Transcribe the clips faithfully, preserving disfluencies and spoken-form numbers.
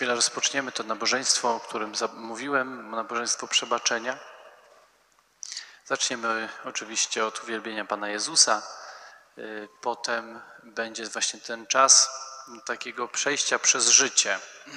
chwilę rozpoczniemy to nabożeństwo, o którym mówiłem, nabożeństwo przebaczenia. Zaczniemy oczywiście od uwielbienia Pana Jezusa. Potem będzie właśnie ten czas takiego przejścia przez życie.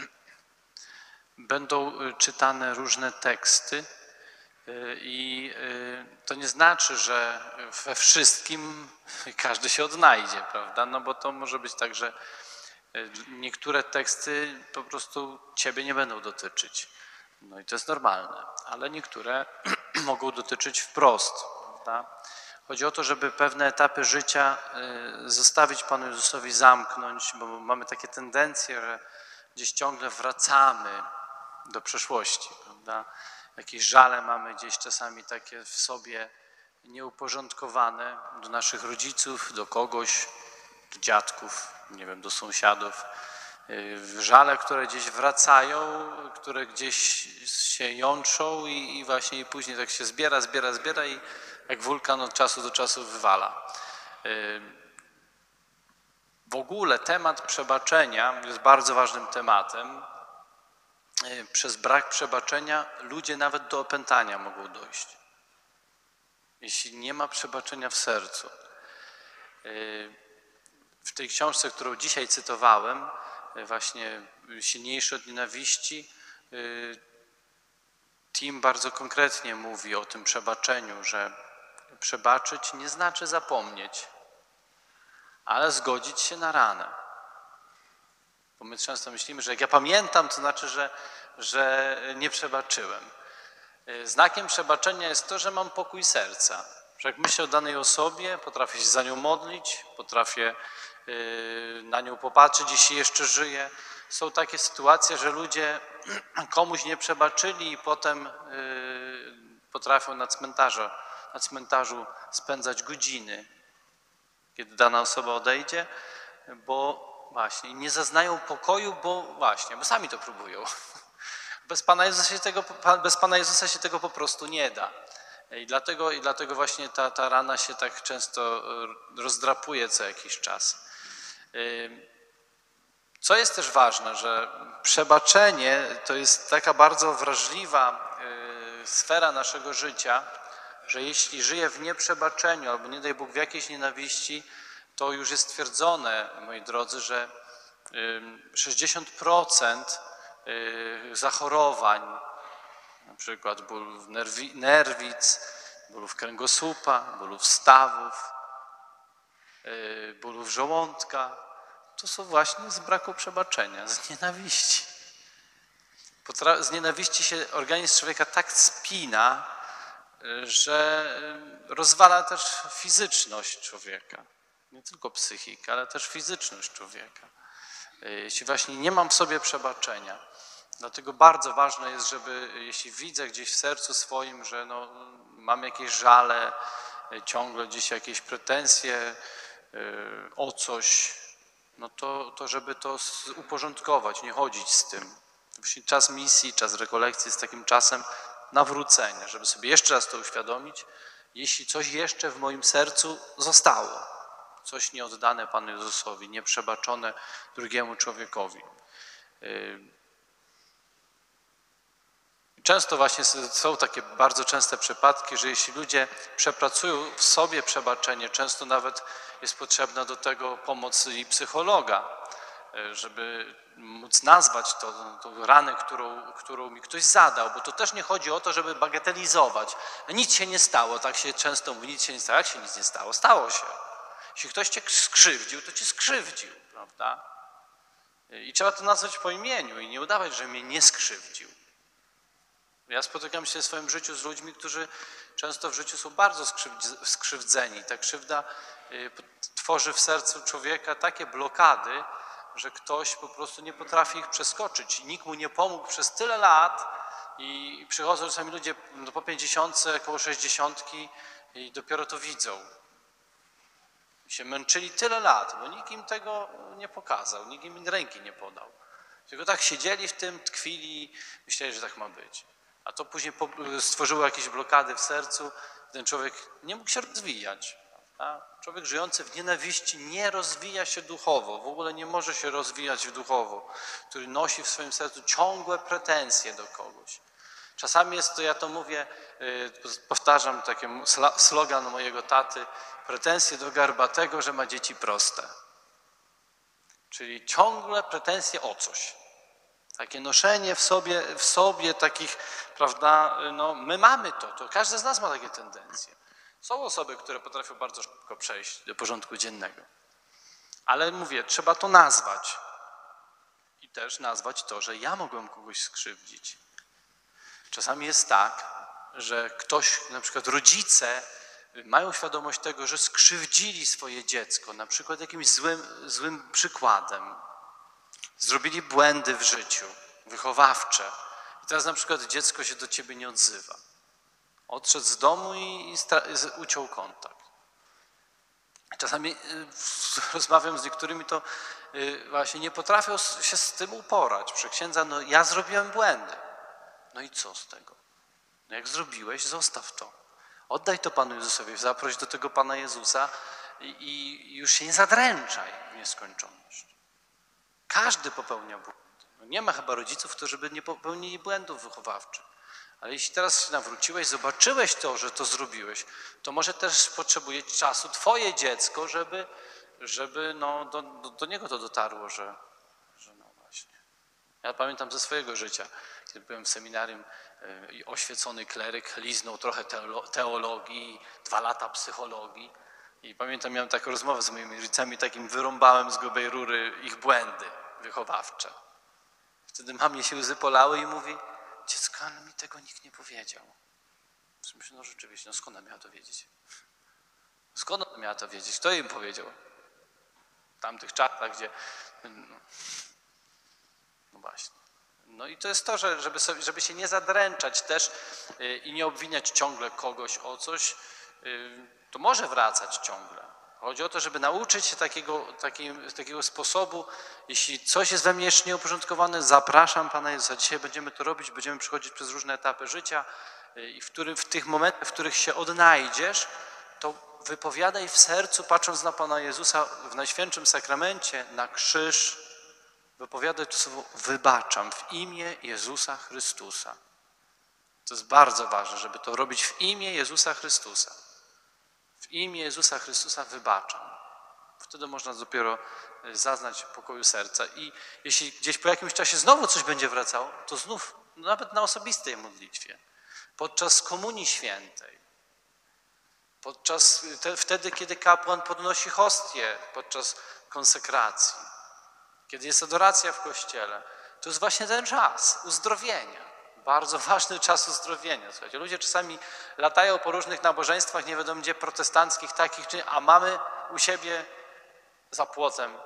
Będą czytane różne teksty i to nie znaczy, że we wszystkim każdy się odnajdzie, prawda? No bo to może być tak, że niektóre teksty po prostu Ciebie nie będą dotyczyć. No i to jest normalne, ale niektóre mogą dotyczyć wprost, prawda? Chodzi o to, żeby pewne etapy życia zostawić Panu Jezusowi, zamknąć, bo mamy takie tendencje, że gdzieś ciągle wracamy do przeszłości, prawda? Jakieś żale mamy gdzieś czasami takie w sobie nieuporządkowane do naszych rodziców, do kogoś, do dziadków, nie wiem, do sąsiadów. Żale, które gdzieś wracają, które gdzieś się jątrzą i, i właśnie i później tak się zbiera, zbiera, zbiera i jak wulkan od czasu do czasu wywala. W ogóle temat przebaczenia jest bardzo ważnym tematem. Przez brak przebaczenia ludzie nawet do opętania mogą dojść. Jeśli nie ma przebaczenia w sercu. W tej książce, którą dzisiaj cytowałem, właśnie Silniejszy od nienawiści, Tim bardzo konkretnie mówi o tym przebaczeniu, że przebaczyć nie znaczy zapomnieć, ale zgodzić się na ranę. Bo my często myślimy, że jak ja pamiętam, to znaczy, że, że nie przebaczyłem. Znakiem przebaczenia jest to, że mam pokój serca. Że jak myślę o danej osobie, potrafię się za nią modlić, potrafię na nią popatrzeć, jeśli jeszcze żyje. Są takie sytuacje, że ludzie komuś nie przebaczyli i potem potrafią na cmentarzu, na cmentarzu spędzać godziny, kiedy dana osoba odejdzie, bo właśnie nie zaznają pokoju, bo właśnie, bo sami to próbują. Bez Pana Jezusa się tego, bez Pana Jezusa się tego po prostu nie da. I dlatego, i dlatego właśnie ta, ta rana się tak często rozdrapuje co jakiś czas. Co jest też ważne, że przebaczenie to jest taka bardzo wrażliwa sfera naszego życia, że jeśli żyję w nieprzebaczeniu albo nie daj Bóg w jakiejś nienawiści, to już jest stwierdzone, moi drodzy, że sześćdziesiąt procent zachorowań, na przykład bólów nerwi, nerwic, bólów kręgosłupa, bólów stawów, bólów żołądka, to są właśnie z braku przebaczenia, z nienawiści. Z nienawiści się organizm człowieka tak spina, że rozwala też fizyczność człowieka. Nie tylko psychikę, ale też fizyczność człowieka. Jeśli właśnie nie mam w sobie przebaczenia. Dlatego bardzo ważne jest, żeby jeśli widzę gdzieś w sercu swoim, że no, mam jakieś żale, ciągle gdzieś jakieś pretensje o coś, no to, to żeby to uporządkować, nie chodzić z tym. Właśnie czas misji, czas rekolekcji jest takim czasem nawrócenia, żeby sobie jeszcze raz to uświadomić, jeśli coś jeszcze w moim sercu zostało, coś nieoddane Panu Jezusowi, nieprzebaczone drugiemu człowiekowi. Często właśnie są takie bardzo częste przypadki, że jeśli ludzie przepracują w sobie przebaczenie, często nawet jest potrzebna do tego pomoc i psychologa, żeby móc nazwać to, tą ranę, którą, którą mi ktoś zadał, bo to też nie chodzi o to, żeby bagatelizować. Nic się nie stało, tak się często mówi, nic się nie stało. Jak się nic nie stało? Stało się. Jeśli ktoś cię skrzywdził, to cię skrzywdził, prawda? I trzeba to nazwać po imieniu i nie udawać, że mnie nie skrzywdził. Ja spotykam się w swoim życiu z ludźmi, którzy często w życiu są bardzo skrzywdzeni. Ta krzywda tworzy w sercu człowieka takie blokady, że ktoś po prostu nie potrafi ich przeskoczyć. Nikt mu nie pomógł przez tyle lat i przychodzą czasami ludzie po pięćdziesiątce, około sześćdziesiątki i dopiero to widzą. I się męczyli tyle lat, bo nikt im tego nie pokazał, nikt im ręki nie podał. Tylko tak siedzieli w tym, tkwili i myśleli, że tak ma być. A to później stworzyło jakieś blokady w sercu, ten człowiek nie mógł się rozwijać. A człowiek żyjący w nienawiści nie rozwija się duchowo, w ogóle nie może się rozwijać duchowo, który nosi w swoim sercu ciągłe pretensje do kogoś. Czasami jest to, ja to mówię, powtarzam taki slogan mojego taty, pretensje do garbatego, że ma dzieci proste. Czyli ciągle pretensje o coś. Takie noszenie w sobie, w sobie takich, prawda, no my mamy to, to każdy z nas ma takie tendencje. Są osoby, które potrafią bardzo szybko przejść do porządku dziennego. Ale mówię, trzeba to nazwać. I też nazwać to, że ja mogłem kogoś skrzywdzić. Czasami jest tak, że ktoś, na przykład rodzice, mają świadomość tego, że skrzywdzili swoje dziecko, na przykład jakimś złym, złym przykładem. Zrobili błędy w życiu, wychowawcze. I teraz na przykład dziecko się do ciebie nie odzywa. Odszedł z domu i, i uciął kontakt. Czasami y, rozmawiam z niektórymi, to y, właśnie nie potrafią się z tym uporać. Proszę księdza, no ja zrobiłem błędy. No i co z tego? No jak zrobiłeś, zostaw to. Oddaj to Panu Jezusowi, zaproś do tego Pana Jezusa i, i już się nie zadręczaj w nieskończoność. Każdy popełnia błędy. No nie ma chyba rodziców, którzy by nie popełnili błędów wychowawczych. Ale jeśli teraz się nawróciłeś, zobaczyłeś to, że to zrobiłeś, to może też potrzebuje czasu twoje dziecko, żeby, żeby no, do, do, do niego to dotarło, że, że no właśnie. Ja pamiętam ze swojego życia, kiedy byłem w seminarium i oświecony kleryk liznął trochę teologii, dwa lata psychologii. I pamiętam, miałem taką rozmowę z moimi rodzicami, takim wyrąbałem z grubej rury ich błędy wychowawcze. Wtedy mamie się łzy polały i mówi, dziecko, ale mi tego nikt nie powiedział. Myślę, no rzeczywiście, no skąd ona miała to wiedzieć? Skąd ona miała to wiedzieć? Kto im powiedział? W tamtych czasach, gdzie... No, no właśnie. No i to jest to, że żeby, sobie, żeby się nie zadręczać też yy, i nie obwiniać ciągle kogoś o coś, yy, to może wracać ciągle. Chodzi o to, żeby nauczyć się takiego, takiego, takiego sposobu, jeśli coś jest we mnie jeszcze nieuporządkowane, zapraszam Pana Jezusa. Dzisiaj będziemy to robić, będziemy przechodzić przez różne etapy życia i w, którym, w tych momentach, w których się odnajdziesz, to wypowiadaj w sercu, patrząc na Pana Jezusa w Najświętszym Sakramencie, na krzyż, wypowiadaj to słowo wybaczam w imię Jezusa Chrystusa. To jest bardzo ważne, żeby to robić w imię Jezusa Chrystusa. W imię Jezusa Chrystusa wybaczam. Wtedy można dopiero zaznać pokoju serca. I jeśli gdzieś po jakimś czasie znowu coś będzie wracało, to znów, nawet na osobistej modlitwie, podczas Komunii Świętej, podczas te, wtedy, kiedy kapłan podnosi hostię, podczas konsekracji, kiedy jest adoracja w kościele, to jest właśnie ten czas uzdrowienia. Bardzo ważny czas uzdrowienia. Słuchajcie, ludzie czasami latają po różnych nabożeństwach, nie wiadomo gdzie, protestanckich takich, a mamy u siebie za płotem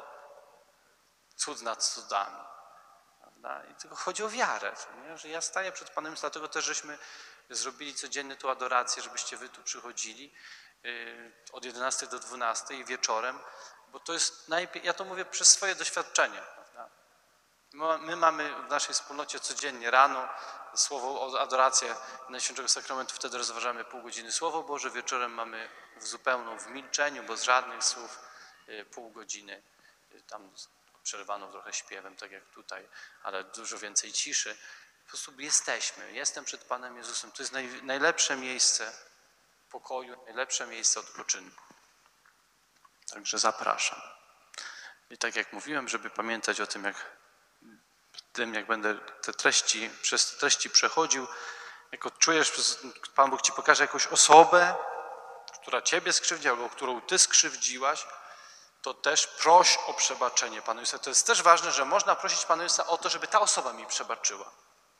cud nad cudami. Prawda? I tylko chodzi o wiarę, nie? Że ja staję przed Panem, dlatego też żeśmy zrobili codziennie tu adorację, żebyście wy tu przychodzili yy, od jedenastej do dwunastej wieczorem, bo to jest najpierw, ja to mówię przez swoje doświadczenie. Prawda? My mamy w naszej wspólnocie codziennie rano słowo o adorację Najświętszego Sakramentu, wtedy rozważamy pół godziny Słowo Boże, wieczorem mamy w zupełną w milczeniu, bez żadnych słów, pół godziny, tam przerwano trochę śpiewem, tak jak tutaj, ale dużo więcej ciszy. Po prostu jesteśmy, jestem przed Panem Jezusem. To jest naj, najlepsze miejsce pokoju, najlepsze miejsce odpoczynku. Także zapraszam. I tak jak mówiłem, żeby pamiętać o tym, jak tym, jak będę te treści, przez te treści przechodził, jak odczujesz, Pan Bóg ci pokaże jakąś osobę, która ciebie skrzywdziła, albo którą ty skrzywdziłaś, to też proś o przebaczenie Panu Jezusa. To jest też ważne, że można prosić Pana Jezusa o to, żeby ta osoba mi przebaczyła.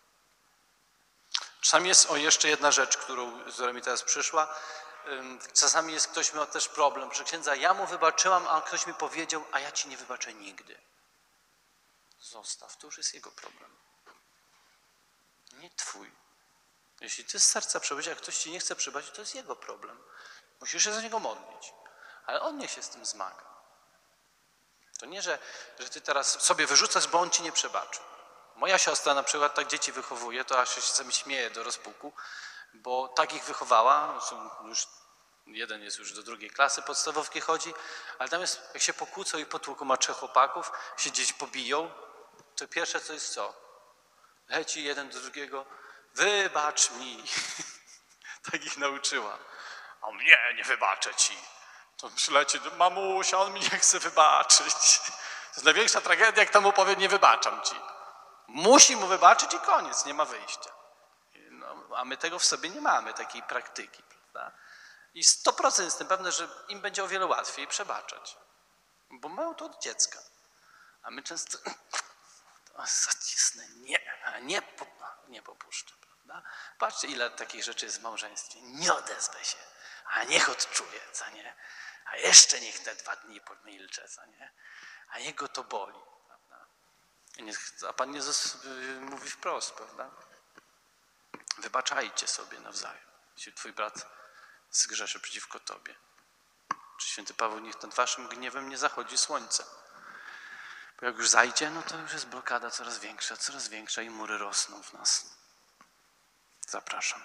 Czasami jest o jeszcze jedna rzecz, którą, która mi teraz przyszła. Czasami jest ktoś miał też problem. Proszę księdza, ja mu wybaczyłam, a ktoś mi powiedział, a ja ci nie wybaczę nigdy. Zostaw, to już jest jego problem. Nie twój. Jeśli ty z serca przebaczyć, a ktoś ci nie chce przebaczyć, to jest jego problem. Musisz się za niego modlić. Ale on niech się z tym zmaga. To nie, że, że ty teraz sobie wyrzucasz, bo on ci nie przebaczył. Moja siostra na przykład tak dzieci wychowuje, to aż się sami śmieje do rozpuku, bo tak ich wychowała, są już jeden jest już do drugiej klasy podstawówki chodzi, ale tam jest, jak się pokłócą i potłuką, ma trzech chłopaków, się gdzieś pobiją, to pierwsze co jest co? Leci jeden do drugiego, wybacz mi. Tak ich nauczyła. A mnie nie wybaczę ci. To przyleci do mamusia, on mi nie chce wybaczyć. To jest największa tragedia, jak temu powie, nie wybaczam ci. Musi mu wybaczyć i koniec, nie ma wyjścia. No, a my tego w sobie nie mamy, takiej praktyki. Prawda? I sto procent jestem pewny, że im będzie o wiele łatwiej przebaczać. Bo mają to od dziecka. A my często to zacisnę, nie, a nie, nie popuszczę. Prawda? Patrzcie, ile takich rzeczy jest w małżeństwie. Nie odezwę się, a niech odczuje, co nie? A jeszcze niech te dwa dni pomilczę, co nie? A jego to boli. Prawda? A Pan Jezus mówi wprost, prawda? Wybaczajcie sobie nawzajem, jeśli twój brat zgrzeszy przeciwko tobie. Czy święty Paweł, niech nad waszym gniewem nie zachodzi słońce. Bo jak już zajdzie, no to już jest blokada coraz większa, coraz większa i mury rosną w nas. Zapraszam.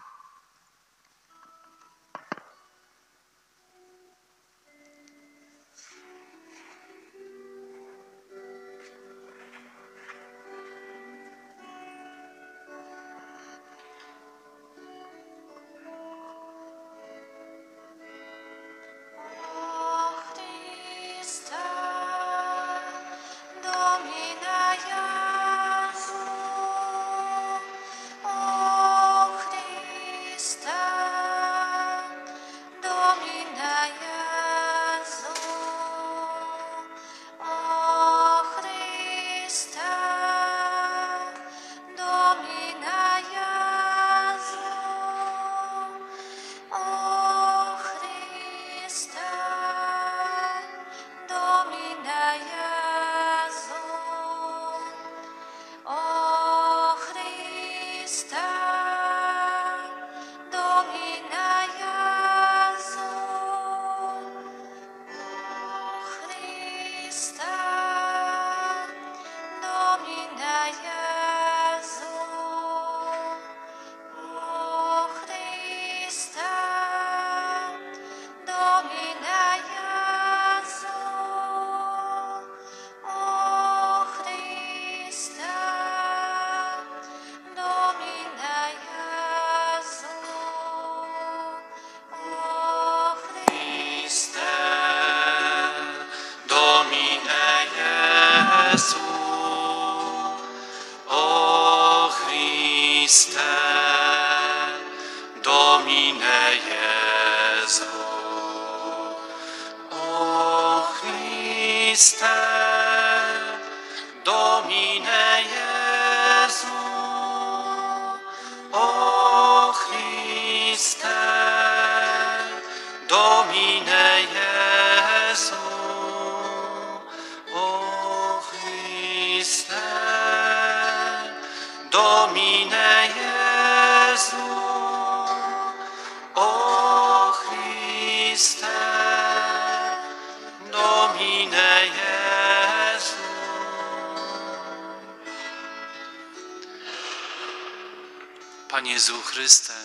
Panie Jezu Chryste,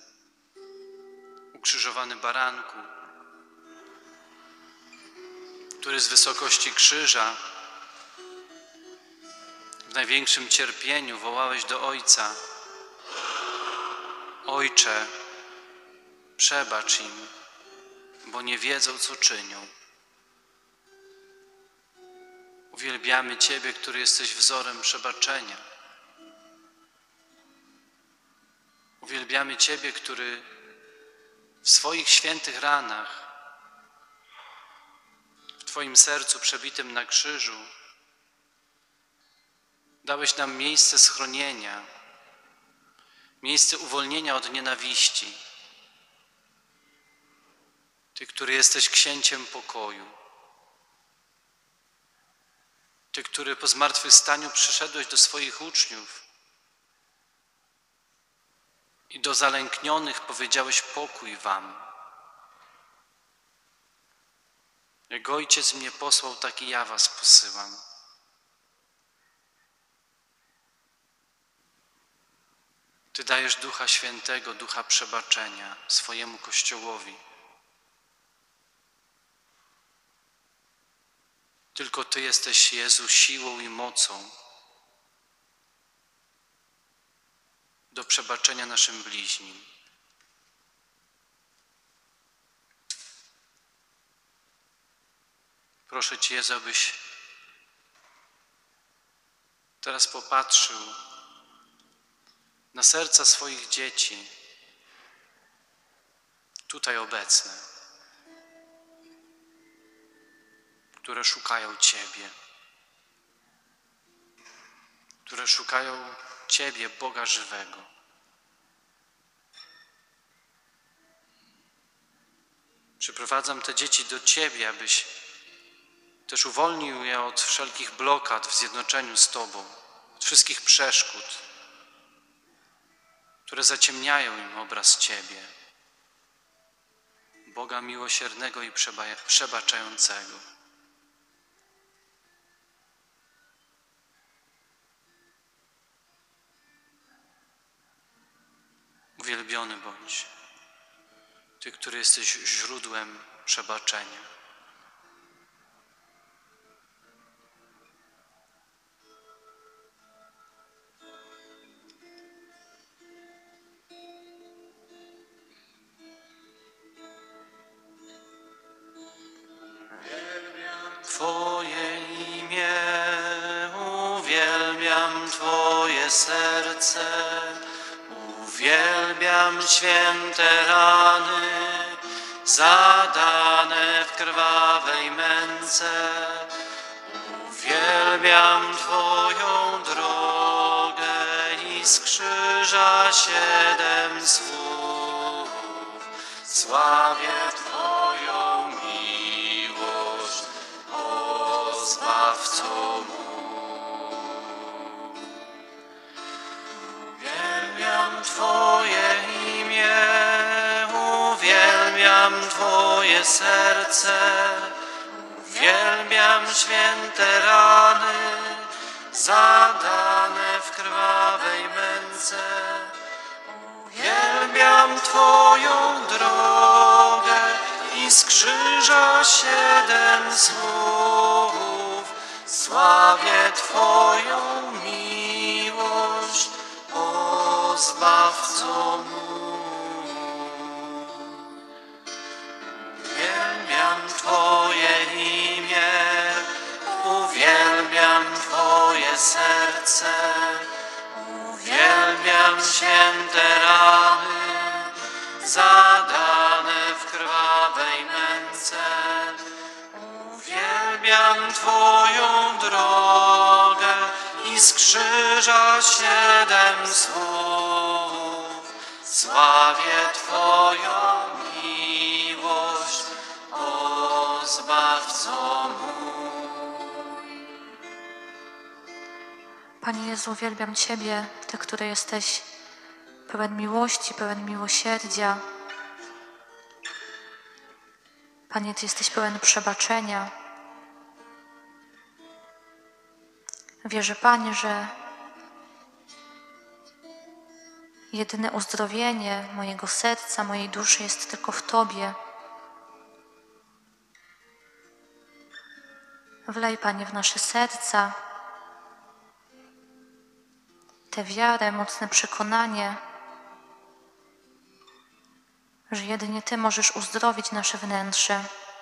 ukrzyżowany baranku, który z wysokości krzyża w największym cierpieniu wołałeś do Ojca: Ojcze, przebacz im, bo nie wiedzą, co czynią. Uwielbiamy Ciebie, który jesteś wzorem przebaczenia. Uwielbiamy Ciebie, który w swoich świętych ranach, w Twoim sercu przebitym na krzyżu, dałeś nam miejsce schronienia, miejsce uwolnienia od nienawiści. Ty, który jesteś księciem pokoju. Ty, który po zmartwychwstaniu przyszedłeś do swoich uczniów i do zalęknionych powiedziałeś: pokój wam. Jak Ojciec mnie posłał, tak i ja was posyłam. Ty dajesz Ducha Świętego, Ducha przebaczenia swojemu Kościołowi. Tylko Ty jesteś, Jezu, siłą i mocą do przebaczenia naszym bliźnim. Proszę Cię, Jezu, abyś teraz popatrzył na serca swoich dzieci, tutaj obecne, które szukają Ciebie, które szukają Ciebie, Boga żywego. Przyprowadzam te dzieci do Ciebie, abyś też uwolnił je od wszelkich blokad w zjednoczeniu z Tobą, od wszystkich przeszkód, które zaciemniają im obraz Ciebie, Boga miłosiernego i przeba- przebaczającego. Uwielbiony bądź Ty, który jesteś źródłem przebaczenia. Twoje imię, uwielbiam Twoje serce, uwielbiam święte rany, zadane w krwawej męce. Uwielbiam Twoją drogę i z krzyża siedem słów. Sławię Twoją miłość, o Zbawco mój. Uwielbiam Twoje imię, uwielbiam Twoje serce, uwielbiam święte rany, zadane w krwawej męce. Uwielbiam Twoją drogę i z krzyża siedem słów. Sławię Twoją miłość, o Zbawco mój. Uwielbiam Twoje imię, uwielbiam Twoje serce, uwielbiam święte rany, zadane w krwawej męce. Uwielbiam Twoją drogę i z krzyża siedem słów. Sławię Twoją miłość, o Zbawco mój. Panie Jezu, uwielbiam Ciebie, Ty, który jesteś pełen miłości, pełen miłosierdzia. Panie, Ty jesteś pełen przebaczenia. Wierzę, Panie, że jedyne uzdrowienie mojego serca, mojej duszy jest tylko w Tobie. Wlej, Panie, w nasze serca tę wiarę, mocne przekonanie, że jedynie Ty możesz uzdrowić nasze wnętrze.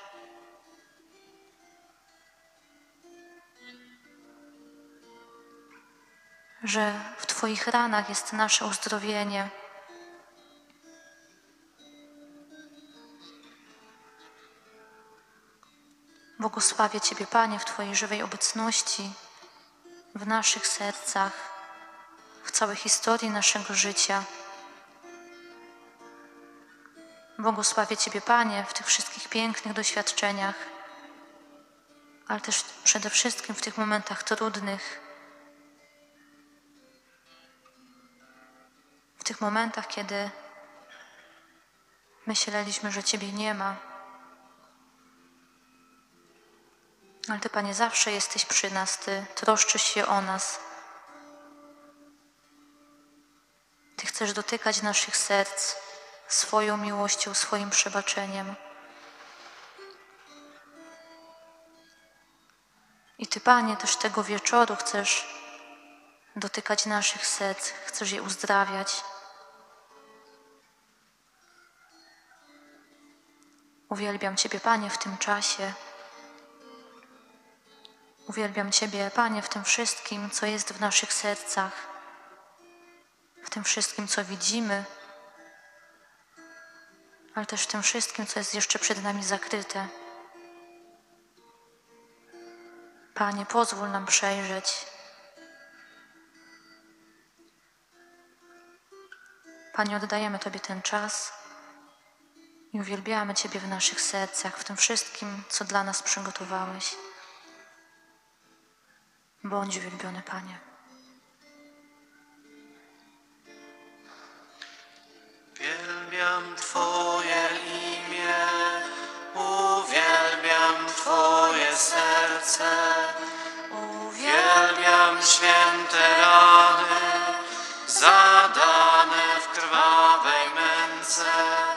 Że w Twoich ranach jest nasze uzdrowienie. Błogosławię Ciebie, Panie, w Twojej żywej obecności, w naszych sercach, w całej historii naszego życia. Błogosławię Ciebie, Panie, w tych wszystkich pięknych doświadczeniach, ale też przede wszystkim w tych momentach trudnych, w tych momentach, kiedy myśleliśmy, że Ciebie nie ma. Ale Ty, Panie, zawsze jesteś przy nas, Ty troszczysz się o nas. Ty chcesz dotykać naszych serc swoją miłością, swoim przebaczeniem. Ty, Panie, też tego wieczoru chcesz dotykać naszych serc, chcesz je uzdrawiać. Uwielbiam Ciebie, Panie, w tym czasie. Uwielbiam Ciebie, Panie, w tym wszystkim, co jest w naszych sercach, w tym wszystkim, co widzimy, ale też w tym wszystkim, co jest jeszcze przed nami zakryte. Panie, pozwól nam przejrzeć. Panie, oddajemy Tobie ten czas i uwielbiamy Ciebie w naszych sercach, w tym wszystkim, co dla nas przygotowałeś. Bądź uwielbiony, Panie. Uwielbiam Twoje imię, uwielbiam Twoje serce, uwielbiam święte rany, zadane w krwawej męce.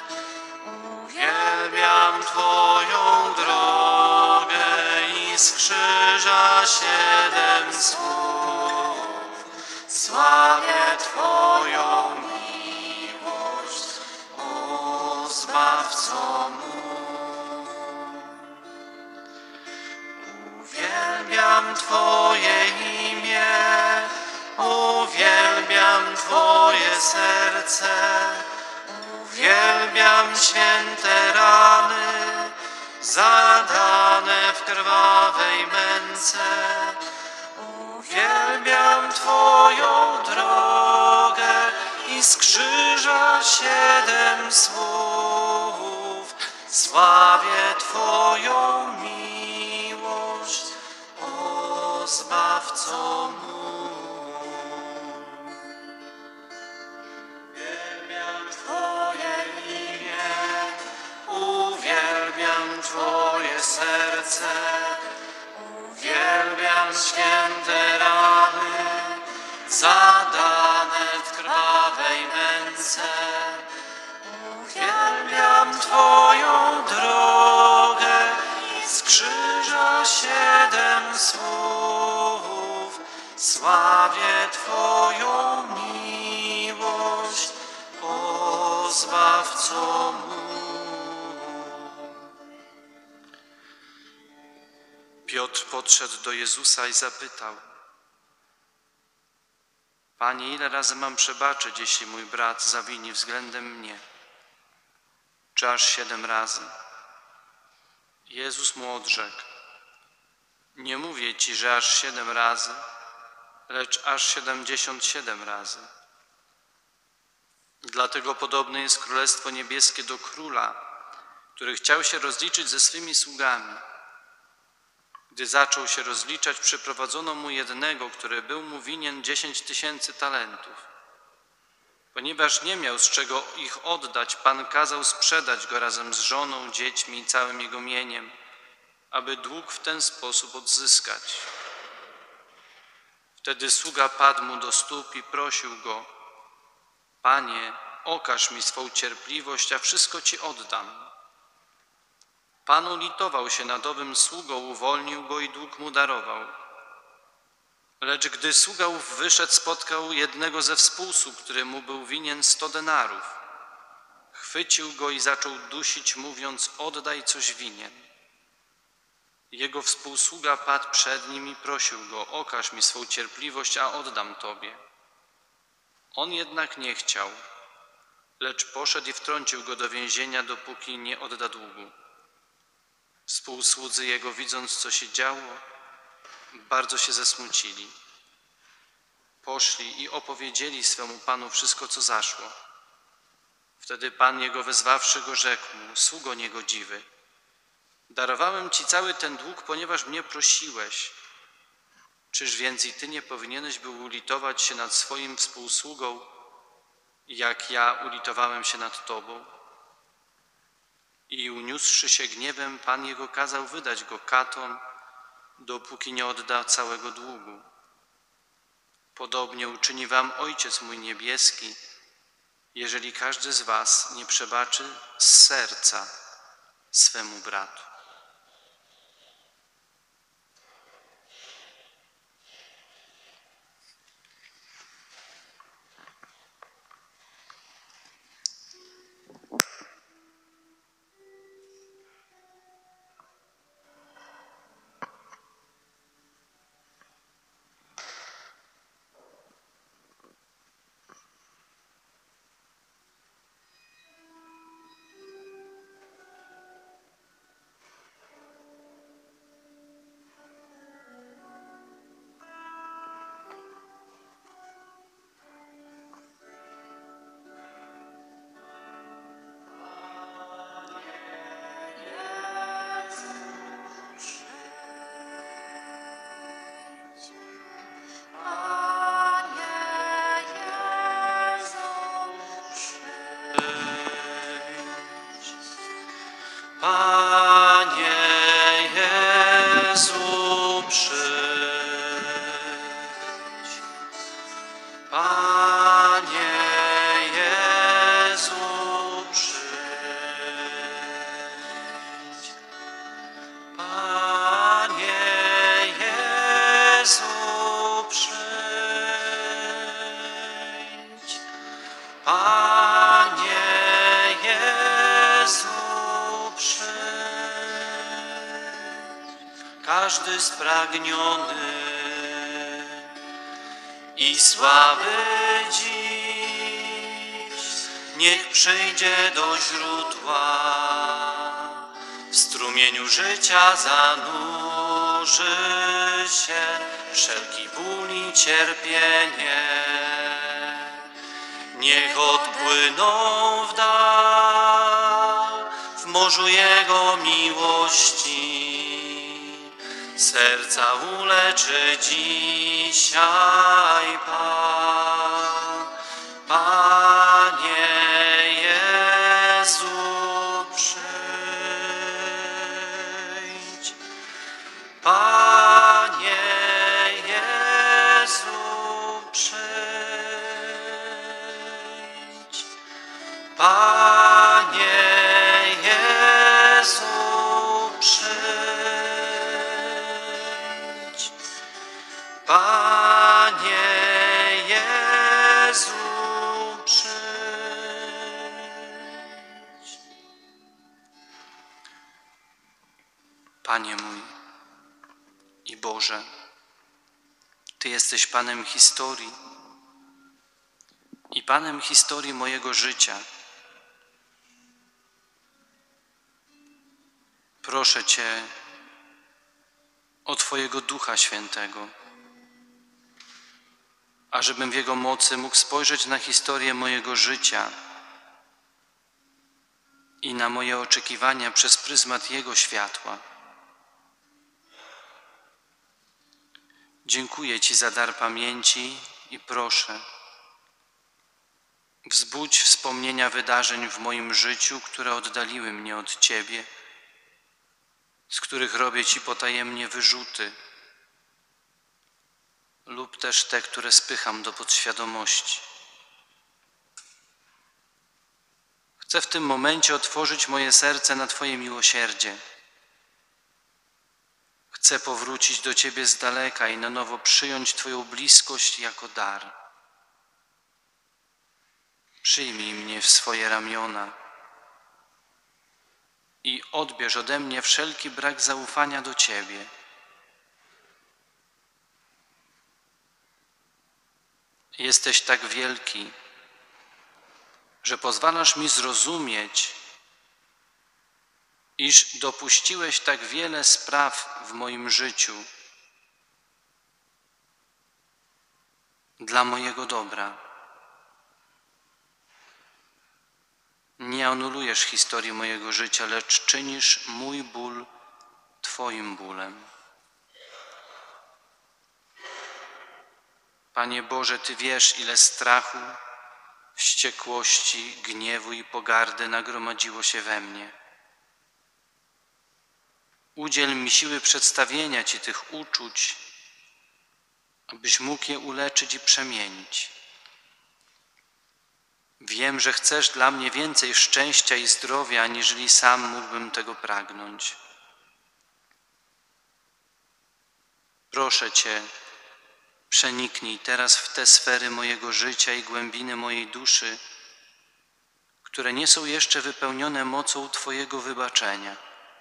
Uwielbiam Twoją drogę i z krzyża siedem słów. Sławię Twoją miłość, o Zbawco mój. Uwielbiam Twoje imię, uwielbiam Twoje serce, uwielbiam święte rany, zadane w krwawej męce. Uwielbiam Twoją drogę i z krzyża siedem słów. Sławię Twoją miłość, o Zbawco mój. Uwielbiam Twoje imię, uwielbiam Twoje serce, uwielbiam święte rany, zadane w krwawej męce. Uwielbiam Twoją drogę i z krzyża siedem słów. Sławię Twoją miłość, o Zbawco mój. Piotr podszedł do Jezusa i zapytał: Panie, ile razy mam przebaczyć, jeśli mój brat zawini względem mnie? Czy aż siedem razy? Jezus mu odrzekł: Nie mówię ci, że aż siedem razy, lecz aż siedemdziesiąt siedem razy. Dlatego podobne jest Królestwo Niebieskie do króla, który chciał się rozliczyć ze swymi sługami. Gdy zaczął się rozliczać, przyprowadzono mu jednego, który był mu winien dziesięć tysięcy talentów. Ponieważ nie miał z czego ich oddać, Pan kazał sprzedać go razem z żoną, dziećmi i całym jego mieniem, aby dług w ten sposób odzyskać. Wtedy sługa padł mu do stóp i prosił go: Panie, okaż mi swą cierpliwość, a wszystko Ci oddam. Pan ulitował się nad owym sługą, uwolnił go i dług mu darował. Lecz gdy sługa ów wyszedł, spotkał jednego ze współsług, który mu był winien sto denarów. Chwycił go i zaczął dusić, mówiąc: oddaj, coś winien. Jego współsługa padł przed nim i prosił go: okaż mi swą cierpliwość, a oddam Tobie. On jednak nie chciał, lecz poszedł i wtrącił go do więzienia, dopóki nie odda długu. Współsłudzy jego, widząc, co się działo, bardzo się zasmucili. Poszli i opowiedzieli swemu panu wszystko, co zaszło. Wtedy pan jego, wezwawszy go, rzekł mu: sługo niegodziwy, darowałem ci cały ten dług, ponieważ mnie prosiłeś. Czyż więc i ty nie powinieneś był ulitować się nad swoim współsługą, jak ja ulitowałem się nad tobą? I uniósłszy się gniewem, pan jego kazał wydać go katom, dopóki nie odda całego długu. Podobnie uczyni wam Ojciec mój niebieski, jeżeli każdy z was nie przebaczy z serca swemu bratu. Panie Jezu, przyjdź. Każdy spragniony i słaby dziś, niech przyjdzie do źródła, w strumieniu życia zanurzy się, wszelki ból i cierpienie niech odpłyną w dal, w morzu Jego miłości. Serca uleczy dzisiaj Pan. Panie Jezu, przyjdź. Panie Jezu, przyjdź. Panie Jezu, przyjdź. Panie Jezu, przyjdź. Panie mój i Boże, Ty jesteś Panem historii i Panem historii mojego życia. Proszę Cię o Twojego Ducha Świętego, ażebym w Jego mocy mógł spojrzeć na historię mojego życia i na moje oczekiwania przez pryzmat Jego światła. Dziękuję Ci za dar pamięci i proszę, wzbudź wspomnienia wydarzeń w moim życiu, które oddaliły mnie od Ciebie, z których robię Ci potajemnie wyrzuty, lub też te, które spycham do podświadomości. Chcę w tym momencie otworzyć moje serce na Twoje miłosierdzie. Chcę powrócić do Ciebie z daleka i na nowo przyjąć Twoją bliskość jako dar. Przyjmij mnie w swoje ramiona i odbierz ode mnie wszelki brak zaufania do Ciebie. Jesteś tak wielki, że pozwalasz mi zrozumieć, iż dopuściłeś tak wiele spraw w moim życiu dla mojego dobra. Nie anulujesz historii mojego życia, lecz czynisz mój ból Twoim bólem. Panie Boże, Ty wiesz, ile strachu, wściekłości, gniewu i pogardy nagromadziło się we mnie. Udziel mi siły przedstawienia Ci tych uczuć, abyś mógł je uleczyć i przemienić. Wiem, że chcesz dla mnie więcej szczęścia i zdrowia, aniżeli sam mógłbym tego pragnąć. Proszę Cię, przeniknij teraz w te sfery mojego życia i głębiny mojej duszy, które nie są jeszcze wypełnione mocą Twojego wybaczenia.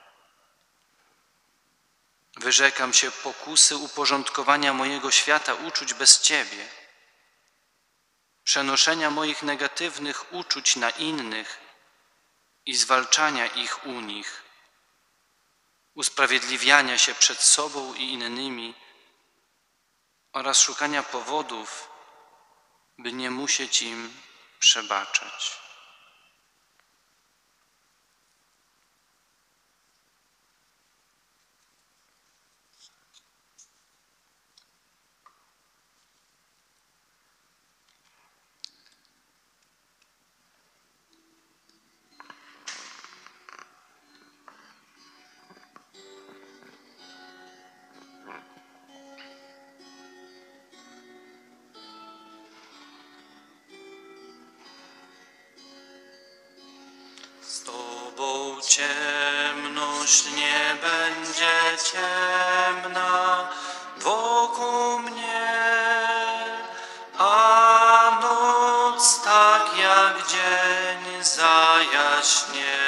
Wyrzekam się pokusy uporządkowania mojego świata uczuć bez Ciebie, przenoszenia moich negatywnych uczuć na innych i zwalczania ich u nich, usprawiedliwiania się przed sobą i innymi oraz szukania powodów, by nie musieć im przebaczać. Z Tobą ciemność nie będzie ciemna wokół mnie, a noc tak jak dzień zajaśnieje,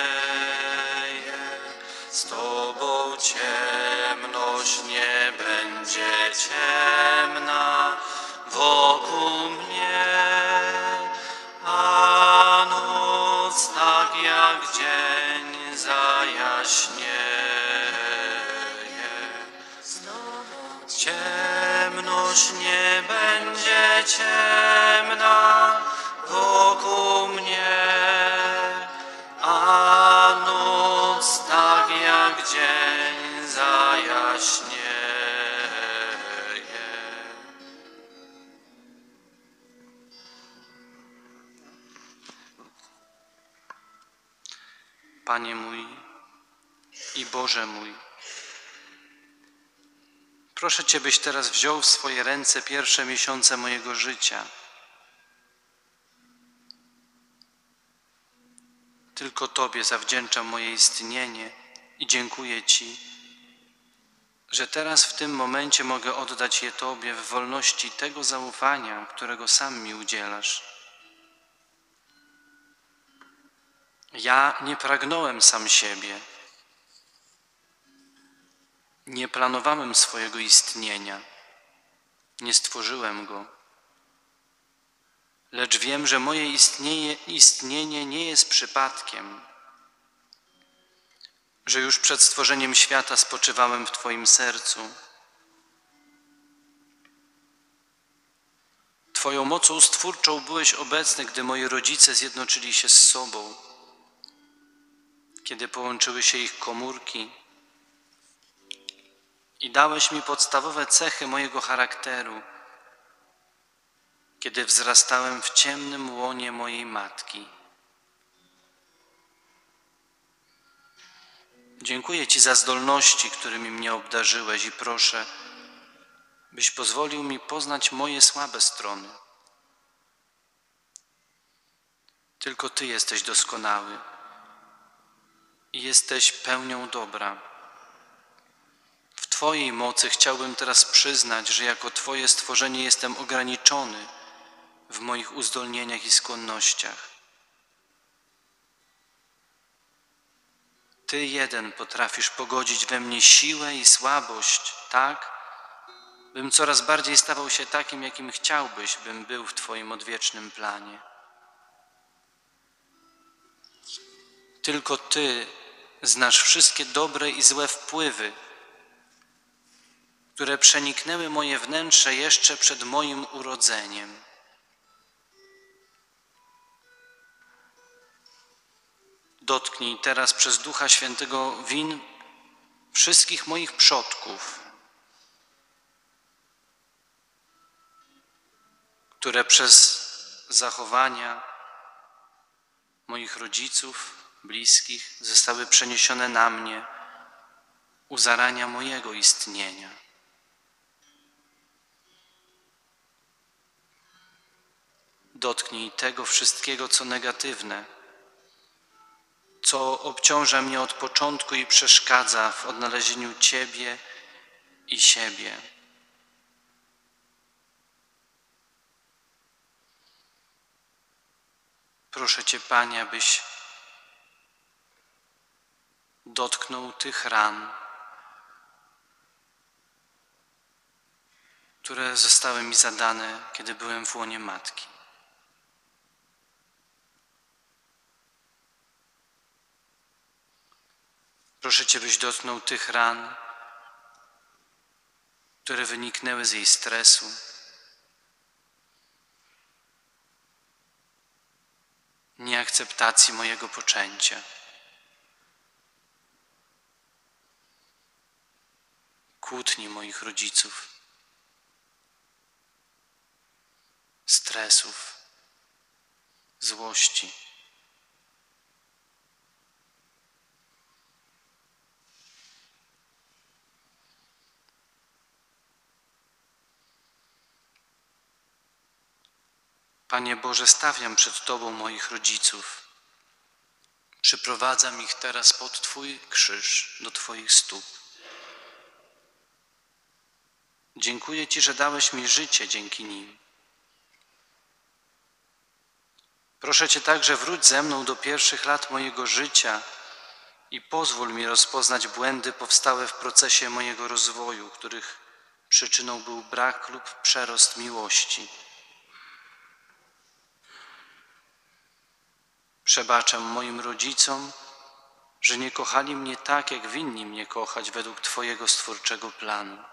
z Tobą ciemność nie będzie ciemna wokół mnie, a noc tak jak dzień zajaśnieje. Ciemność nie będzie ciemna wokół mnie, a noc tak jak dzień zajaśnieje. Panie mój i Boże mój, proszę Cię, byś teraz wziął w swoje ręce pierwsze miesiące mojego życia. Tylko Tobie zawdzięczam moje istnienie i dziękuję Ci, że teraz w tym momencie mogę oddać je Tobie w wolności tego zaufania, którego sam mi udzielasz. Ja nie pragnąłem sam siebie, nie planowałem swojego istnienia, nie stworzyłem go, lecz wiem, że moje istnienie, istnienie nie jest przypadkiem, że już przed stworzeniem świata spoczywałem w Twoim sercu. Twoją mocą stwórczą byłeś obecny, gdy moi rodzice zjednoczyli się z sobą, kiedy połączyły się ich komórki i dałeś mi podstawowe cechy mojego charakteru, kiedy wzrastałem w ciemnym łonie mojej matki. Dziękuję Ci za zdolności, którymi mnie obdarzyłeś i proszę, byś pozwolił mi poznać moje słabe strony. Tylko Ty jesteś doskonały i jesteś pełnią dobra. W Twojej mocy chciałbym teraz przyznać, że jako Twoje stworzenie jestem ograniczony w moich uzdolnieniach i skłonnościach. Ty jeden potrafisz pogodzić we mnie siłę i słabość, tak, bym coraz bardziej stawał się takim, jakim chciałbyś, bym był w Twoim odwiecznym planie. Tylko Ty znasz wszystkie dobre i złe wpływy, które przeniknęły moje wnętrze jeszcze przed moim urodzeniem. Dotknij teraz przez Ducha Świętego win wszystkich moich przodków, które przez zachowania moich rodziców, bliskich zostały przeniesione na mnie u zarania mojego istnienia. Dotknij tego wszystkiego, co negatywne, co obciąża mnie od początku i przeszkadza w odnalezieniu Ciebie i siebie. Proszę Cię, Panie, abyś dotknął tych ran, które zostały mi zadane, kiedy byłem w łonie matki. Proszę Cię, byś dotknął tych ran, które wyniknęły z jej stresu, nieakceptacji mojego poczęcia, kłótni moich rodziców, stresów, złości. Panie Boże, stawiam przed Tobą moich rodziców. Przyprowadzam ich teraz pod Twój krzyż, do Twoich stóp. Dziękuję Ci, że dałeś mi życie dzięki nim. Proszę Cię także, wróć ze mną do pierwszych lat mojego życia i pozwól mi rozpoznać błędy powstałe w procesie mojego rozwoju, których przyczyną był brak lub przerost miłości. Przebaczam moim rodzicom, że nie kochali mnie tak, jak winni mnie kochać według Twojego stwórczego planu.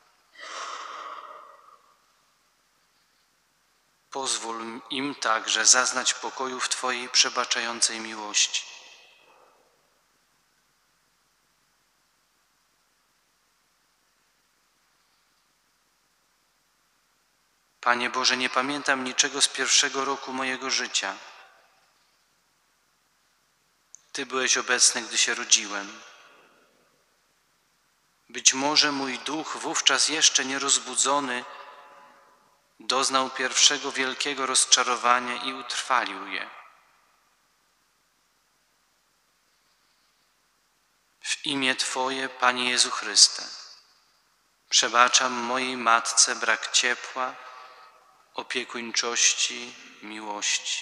Pozwól im także zaznać pokoju w Twojej przebaczającej miłości. Panie Boże, nie pamiętam niczego z pierwszego roku mojego życia. Ty byłeś obecny, gdy się rodziłem. Być może mój duch, wówczas jeszcze nierozbudzony, doznał pierwszego wielkiego rozczarowania i utrwalił je. W imię Twoje, Panie Jezu Chryste, przebaczam mojej matce brak ciepła, opiekuńczości, miłości.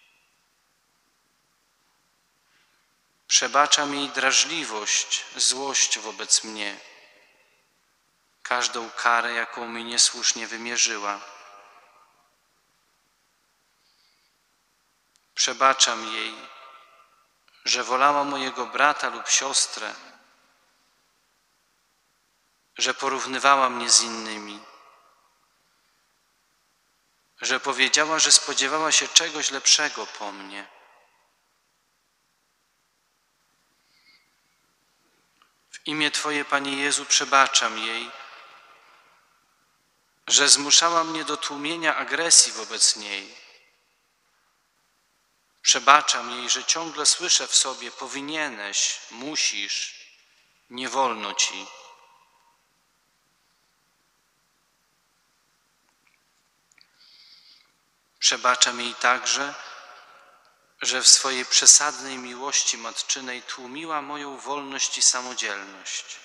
Przebaczam jej drażliwość, złość wobec mnie, każdą karę, jaką mi niesłusznie wymierzyła. Przebaczam jej, że wolała mojego brata lub siostrę, że porównywała mnie z innymi, że powiedziała, że spodziewała się czegoś lepszego po mnie. W imię Twoje, Panie Jezu, przebaczam jej, że zmuszała mnie do tłumienia agresji wobec niej. Przebaczam jej, że ciągle słyszę w sobie: powinieneś, musisz, nie wolno Ci. Przebaczam jej także, że w swojej przesadnej miłości matczynej tłumiła moją wolność i samodzielność.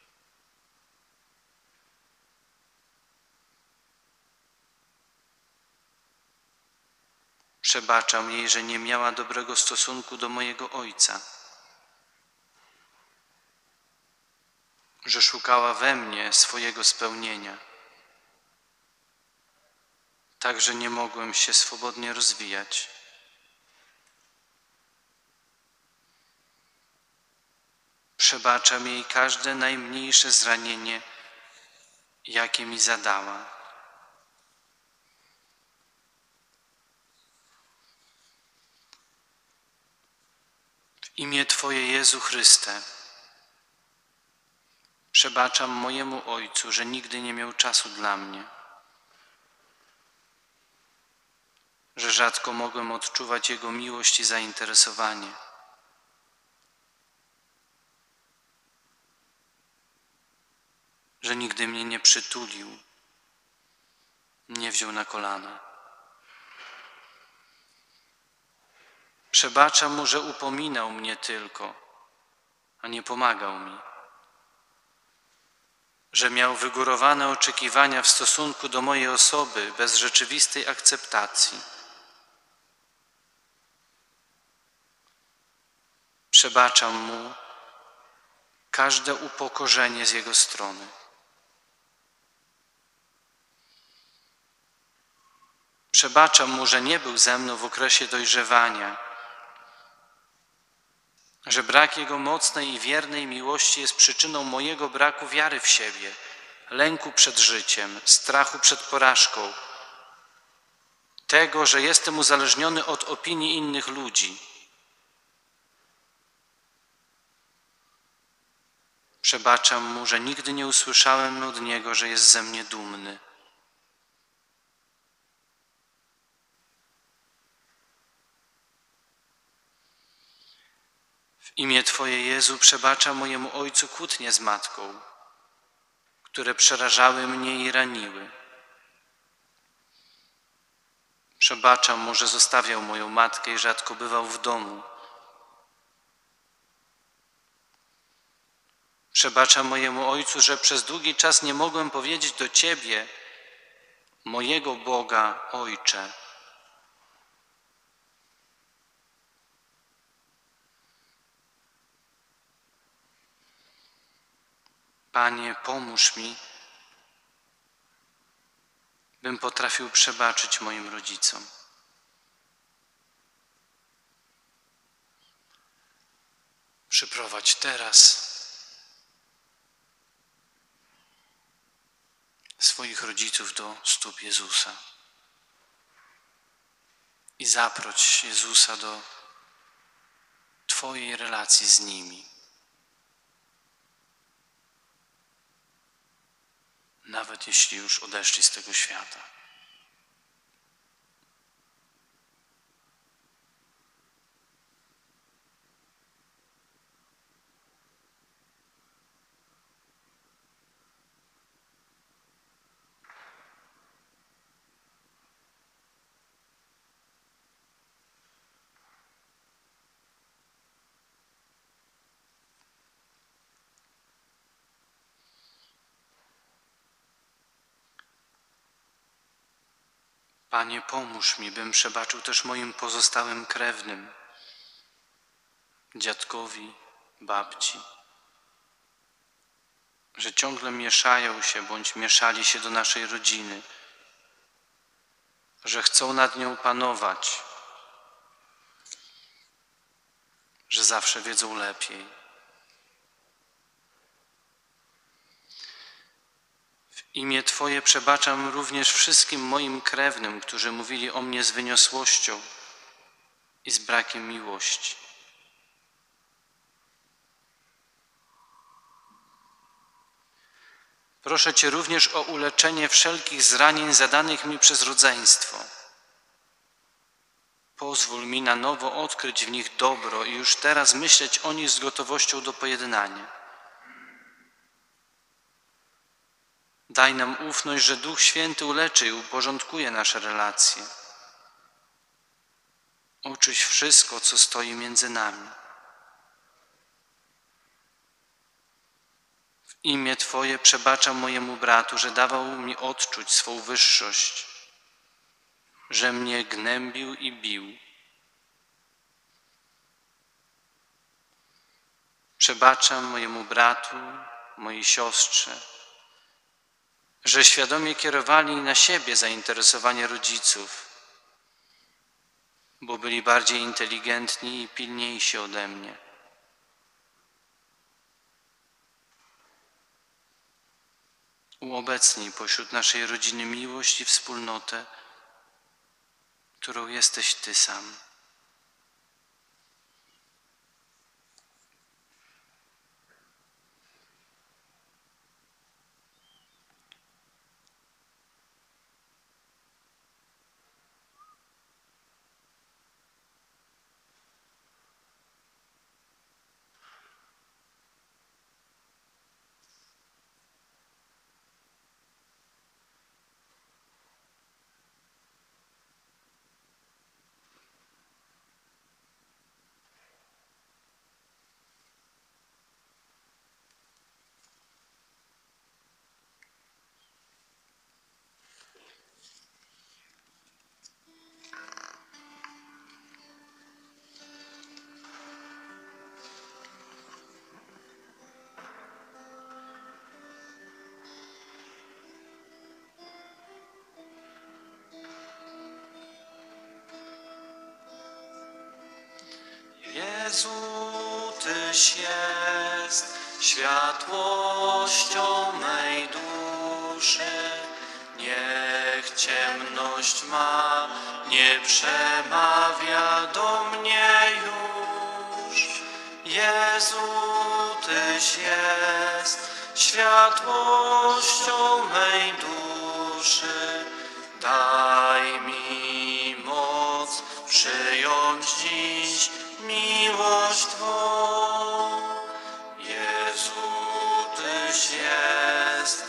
Przebaczam jej, że nie miała dobrego stosunku do mojego ojca, że szukała we mnie swojego spełnienia, tak że nie mogłem się swobodnie rozwijać. Przebaczam jej każde najmniejsze zranienie, jakie mi zadała. W imię Twoje, Jezu Chryste, przebaczam mojemu ojcu, że nigdy nie miał czasu dla mnie, że rzadko mogłem odczuwać jego miłość i zainteresowanie. Że nigdy mnie nie przytulił, nie wziął na kolana. Przebaczam mu, że upominał mnie tylko, a nie pomagał mi. Że miał wygórowane oczekiwania w stosunku do mojej osoby bez rzeczywistej akceptacji. Przebaczam mu każde upokorzenie z jego strony. Przebaczam mu, że nie był ze mną w okresie dojrzewania, że brak jego mocnej i wiernej miłości jest przyczyną mojego braku wiary w siebie, lęku przed życiem, strachu przed porażką, tego, że jestem uzależniony od opinii innych ludzi. Przebaczam mu, że nigdy nie usłyszałem od niego, że jest ze mnie dumny. W imię Twoje, Jezu, przebaczam mojemu ojcu kłótnie z matką, które przerażały mnie i raniły. Przebaczam mu, że zostawiał moją matkę i rzadko bywał w domu. Przebaczam mojemu ojcu, że przez długi czas nie mogłem powiedzieć do Ciebie, mojego Boga, Ojcze. Panie, pomóż mi, bym potrafił przebaczyć moim rodzicom. Przyprowadź teraz swoich rodziców do stóp Jezusa i zaproś Jezusa do Twojej relacji z nimi. Nawet jeśli już odeszli z tego świata. Panie, pomóż mi, bym przebaczył też moim pozostałym krewnym, dziadkowi, babci, że ciągle mieszają się bądź mieszali się do naszej rodziny, że chcą nad nią panować, że zawsze wiedzą lepiej. W imię Twoje przebaczam również wszystkim moim krewnym, którzy mówili o mnie z wyniosłością i z brakiem miłości. Proszę Cię również o uleczenie wszelkich zranień zadanych mi przez rodzeństwo. Pozwól mi na nowo odkryć w nich dobro i już teraz myśleć o nich z gotowością do pojednania. Daj nam ufność, że Duch Święty uleczy i uporządkuje nasze relacje. Oczyść wszystko, co stoi między nami. W imię Twoje przebaczam mojemu bratu, że dawał mi odczuć swą wyższość, że mnie gnębił i bił. Przebaczam mojemu bratu, mojej siostrze, że świadomie kierowali na siebie zainteresowanie rodziców, bo byli bardziej inteligentni i pilniejsi ode mnie. Uobecnij pośród naszej rodziny miłość i wspólnotę, którą jesteś Ty sam. Jezu, Tyś jest światłością mej duszy. Niech ciemność ma nie przemawia do mnie już. Jezu, Tyś jest światłością mej duszy. Daj mi moc przyjąć dziś miłość Twą. Jezu, Tyś jest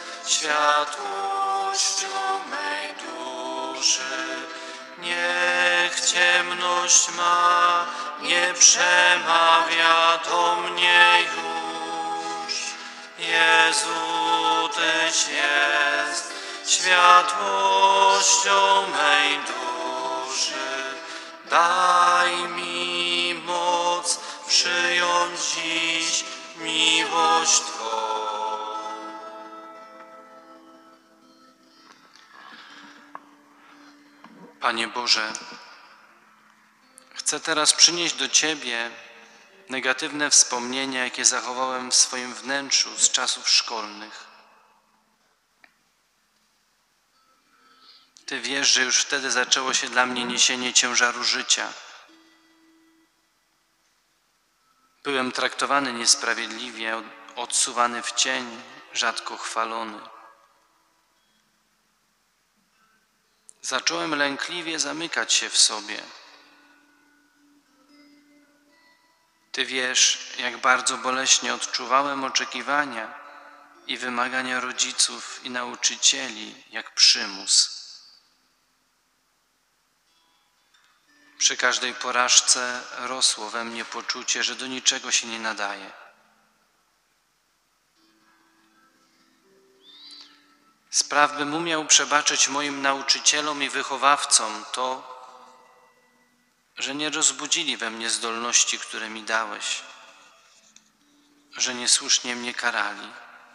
światłością mej duszy. Niech ciemność ma nie przemawia do mnie już. Jezu, Tyś jest światłością mej duszy. Daj mi moc przyjąć dziś miłość Twą. Panie Boże, chcę teraz przynieść do Ciebie negatywne wspomnienia, jakie zachowałem w swoim wnętrzu z czasów szkolnych. Ty wiesz, że już wtedy zaczęło się dla mnie niesienie ciężaru życia. Byłem traktowany niesprawiedliwie, odsuwany w cień, rzadko chwalony. Zacząłem lękliwie zamykać się w sobie. Ty wiesz, jak bardzo boleśnie odczuwałem oczekiwania i wymagania rodziców i nauczycieli, jak przymus. Przy każdej porażce rosło we mnie poczucie, że do niczego się nie nadaje. Spraw bym umiał przebaczyć moim nauczycielom i wychowawcom to, że nie rozbudzili we mnie zdolności, które mi dałeś, że niesłusznie mnie karali.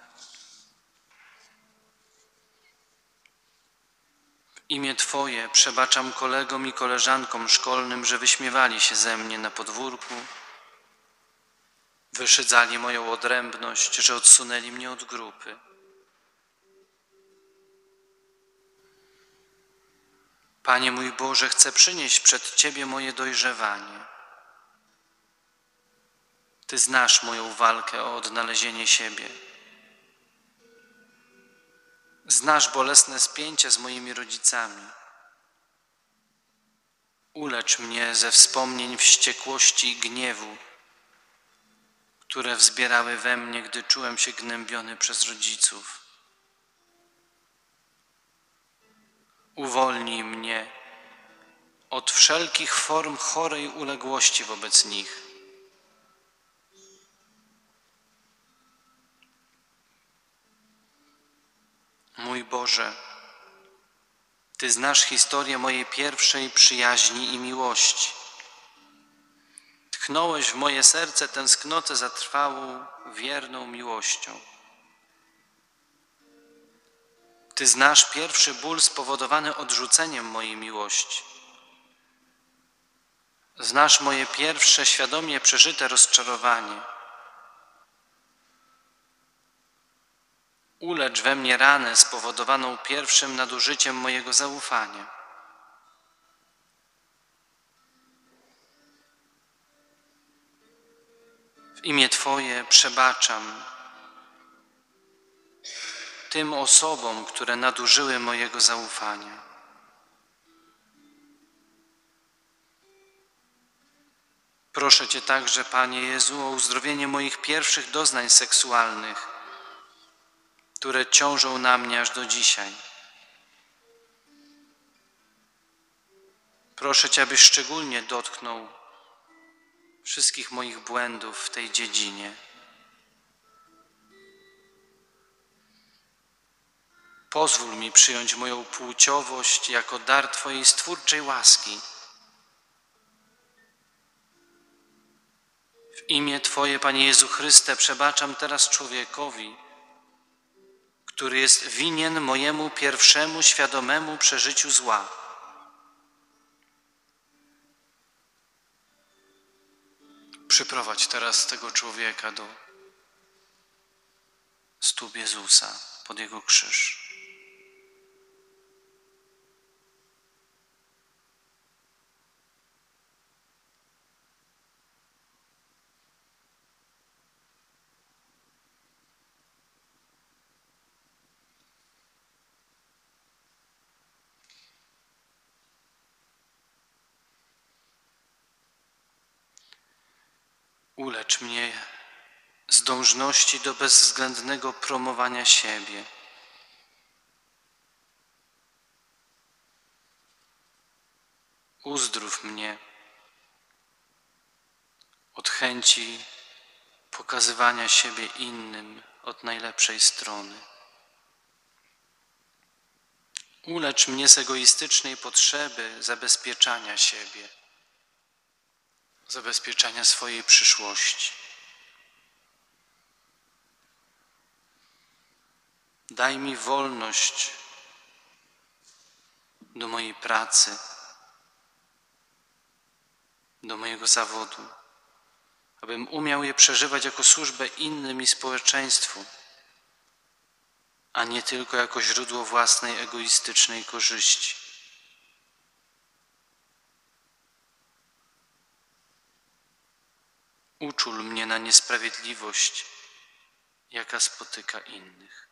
W imię Twoje przebaczam kolegom i koleżankom szkolnym, że wyśmiewali się ze mnie na podwórku, wyszydzali moją odrębność, że odsunęli mnie od grupy. Panie mój Boże, chcę przynieść przed Ciebie moje dojrzewanie. Ty znasz moją walkę o odnalezienie siebie. Znasz bolesne spięcie z moimi rodzicami. Ulecz mnie ze wspomnień wściekłości i gniewu, które wzbierały we mnie, gdy czułem się gnębiony przez rodziców. Uwolnij mnie od wszelkich form chorej uległości wobec nich. Mój Boże, Ty znasz historię mojej pierwszej przyjaźni i miłości. Tchnąłeś w moje serce tęsknotę za trwałą, wierną miłością. Ty znasz pierwszy ból spowodowany odrzuceniem mojej miłości. Znasz moje pierwsze świadomie przeżyte rozczarowanie. Ulecz we mnie ranę spowodowaną pierwszym nadużyciem mojego zaufania. W imię Twoje przebaczam tym osobom, które nadużyły mojego zaufania. Proszę Cię także, Panie Jezu, o uzdrowienie moich pierwszych doznań seksualnych, które ciążą na mnie aż do dzisiaj. Proszę Cię, abyś szczególnie dotknął wszystkich moich błędów w tej dziedzinie. Pozwól mi przyjąć moją płciowość jako dar Twojej stwórczej łaski. W imię Twoje, Panie Jezu Chryste, przebaczam teraz człowiekowi, który jest winien mojemu pierwszemu świadomemu przeżyciu zła. Przyprowadź teraz tego człowieka do stóp Jezusa pod Jego krzyż. Ulecz mnie z dążności do bezwzględnego promowania siebie. Uzdrów mnie od chęci pokazywania siebie innym od najlepszej strony. Ulecz mnie z egoistycznej potrzeby zabezpieczania siebie, zabezpieczania swojej przyszłości. Daj mi wolność do mojej pracy, do mojego zawodu, abym umiał je przeżywać jako służbę innym i społeczeństwu, a nie tylko jako źródło własnej egoistycznej korzyści. Uczul mnie na niesprawiedliwość, jaka spotyka innych.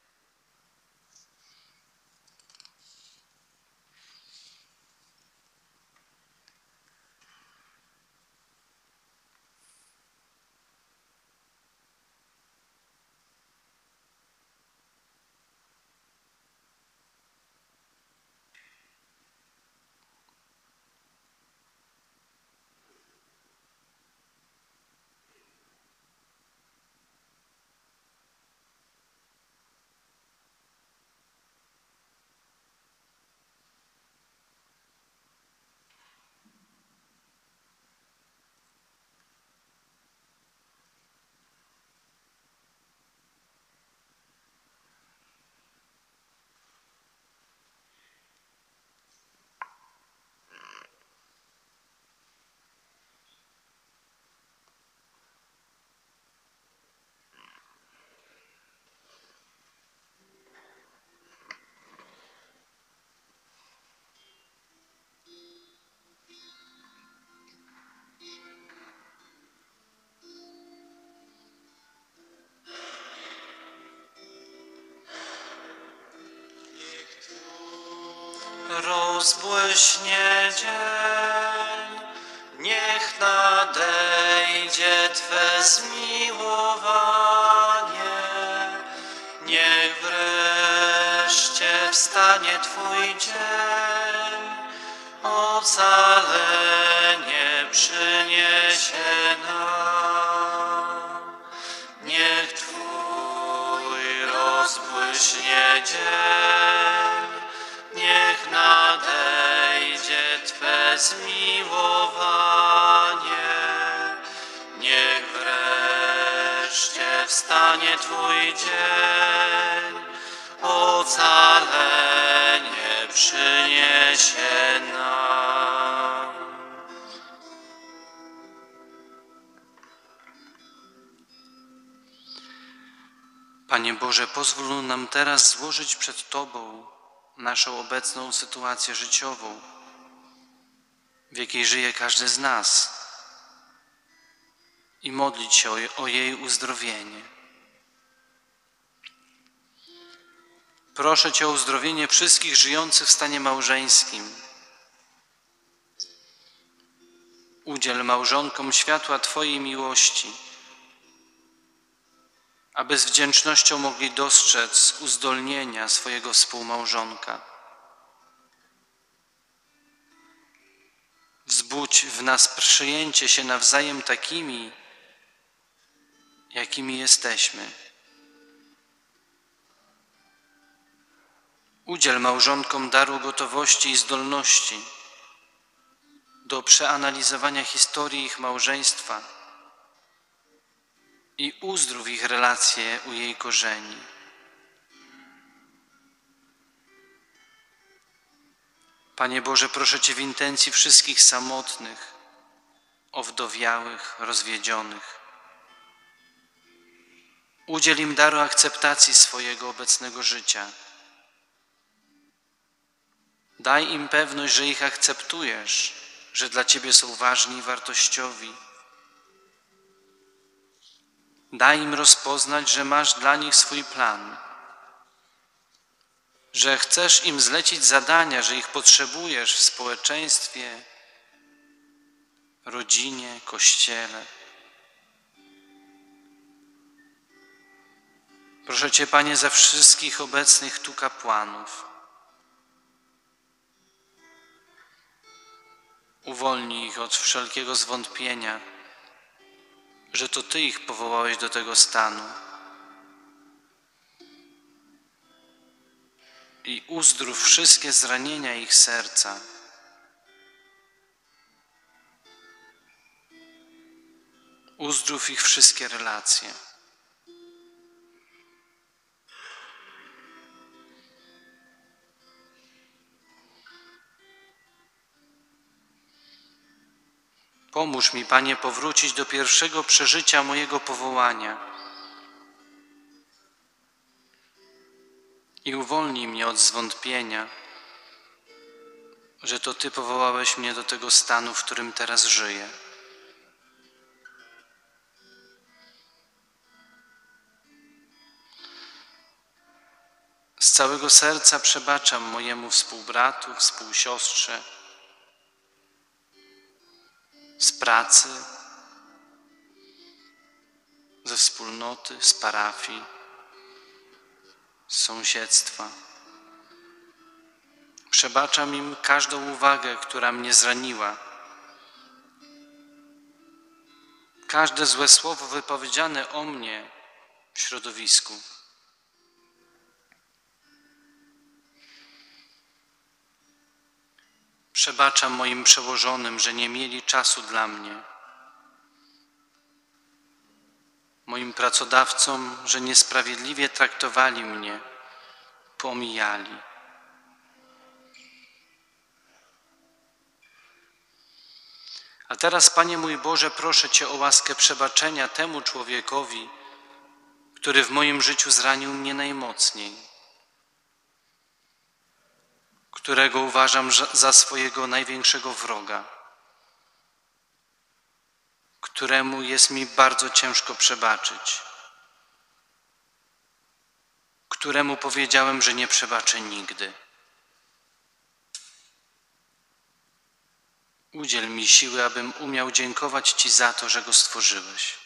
Rozbłyśnie dzień, niech nadejdzie Twe zmiłowanie, niech wreszcie wstanie Twój dzień, ocalenie przyniesie nam. Niech Twój rozbłyśnie dzień, niech nadejdzie Twe zmiłowanie, niech wreszcie wstanie Twój dzień, ocalenie przyniesie nam. Panie Boże, pozwól nam teraz złożyć przed Tobą naszą obecną sytuację życiową, w jakiej żyje każdy z nas, i modlić się o, o jej uzdrowienie. Proszę Cię o uzdrowienie wszystkich żyjących w stanie małżeńskim. Udziel małżonkom światła Twojej miłości, aby z wdzięcznością mogli dostrzec uzdolnienia swojego współmałżonka. Wzbudź w nas przyjęcie się nawzajem takimi, jakimi jesteśmy. Udziel małżonkom daru gotowości i zdolności do przeanalizowania historii ich małżeństwa i uzdrów ich relacje u jej korzeni. Panie Boże, proszę Cię w intencji wszystkich samotnych, owdowiałych, rozwiedzionych. Udziel im daru akceptacji swojego obecnego życia. Daj im pewność, że ich akceptujesz, że dla Ciebie są ważni i wartościowi. Daj im rozpoznać, że masz dla nich swój plan, że chcesz im zlecić zadania, że ich potrzebujesz w społeczeństwie, rodzinie, Kościele. Proszę Cię, Panie, za wszystkich obecnych tu kapłanów. Uwolnij ich od wszelkiego zwątpienia, że to Ty ich powołałeś do tego stanu. I uzdrów wszystkie zranienia ich serca. Uzdrów ich wszystkie relacje. Pomóż mi, Panie, powrócić do pierwszego przeżycia mojego powołania i uwolnij mnie od zwątpienia, że to Ty powołałeś mnie do tego stanu, w którym teraz żyję. Z całego serca przebaczam mojemu współbratu, współsiostrze, z pracy, ze wspólnoty, z parafii, z sąsiedztwa. Przebaczam im każdą uwagę, która mnie zraniła, każde złe słowo wypowiedziane o mnie w środowisku. Przebaczam moim przełożonym, że nie mieli czasu dla mnie, moim pracodawcom, że niesprawiedliwie traktowali mnie, pomijali. A teraz, Panie mój Boże, proszę Cię o łaskę przebaczenia temu człowiekowi, który w moim życiu zranił mnie najmocniej, którego uważam za swojego największego wroga, któremu jest mi bardzo ciężko przebaczyć, któremu powiedziałem, że nie przebaczę nigdy. Udziel mi siły, abym umiał dziękować Ci za to, że go stworzyłeś.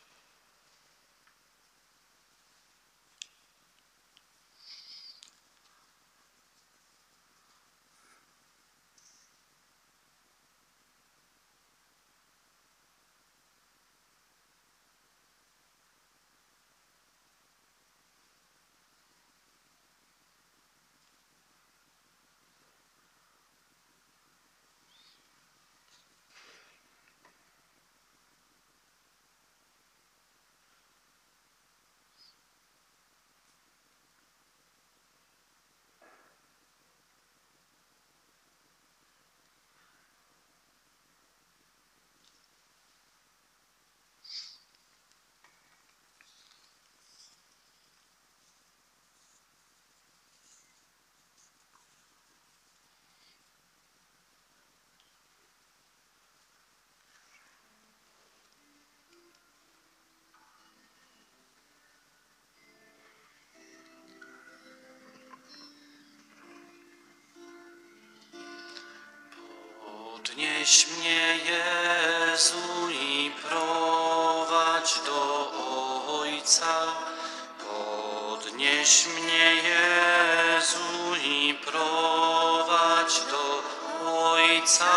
Podnieś mnie, Jezu, i prowadź do Ojca. Podnieś mnie, Jezu, i prowadź do Ojca.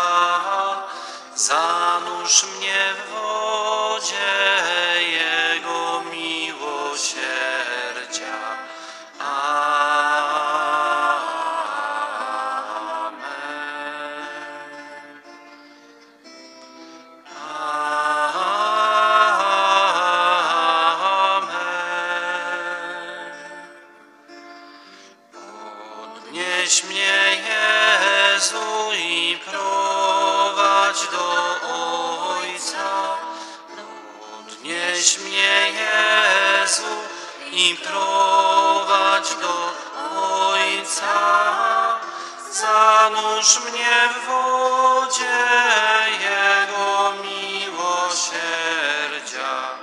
Zanurz mnie w wodzie Jego miłosierdzia. Podnieś mnie, Jezu, i prowadź do Ojca. Podnieś mnie, Jezu, i prowadź do Ojca. Zanurz mnie w wodzie Jego miłosierdzia.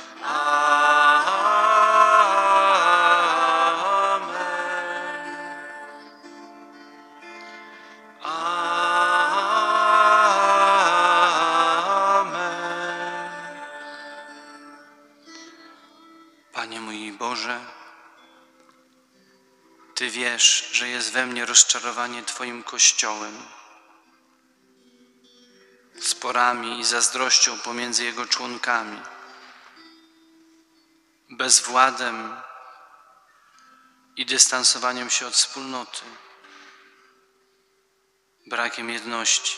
Panie mój Boże, Ty wiesz, że jest we mnie rozczarowanie Twoim Kościołem, sporami i zazdrością pomiędzy Jego członkami, bezwładem i dystansowaniem się od wspólnoty, brakiem jedności.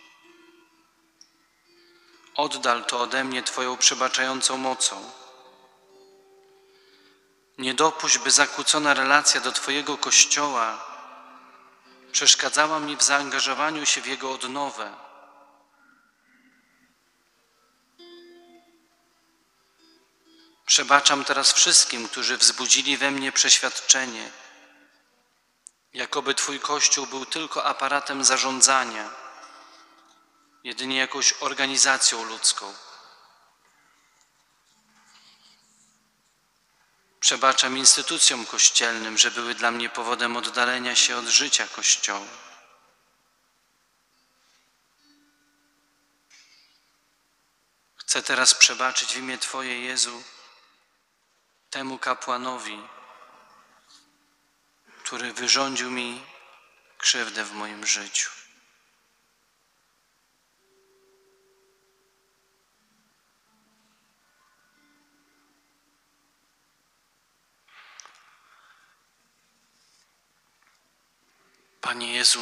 Oddal to ode mnie Twoją przebaczającą mocą. Nie dopuść, by zakłócona relacja do Twojego Kościoła przeszkadzała mi w zaangażowaniu się w Jego odnowę. Przebaczam teraz wszystkim, którzy wzbudzili we mnie przeświadczenie, jakoby Twój Kościół był tylko aparatem zarządzania, jedynie jakąś organizacją ludzką. Przebaczam instytucjom kościelnym, że były dla mnie powodem oddalenia się od życia Kościoła. Chcę teraz przebaczyć w imię Twoje, Jezu, temu kapłanowi, który wyrządził mi krzywdę w moim życiu. Panie Jezu,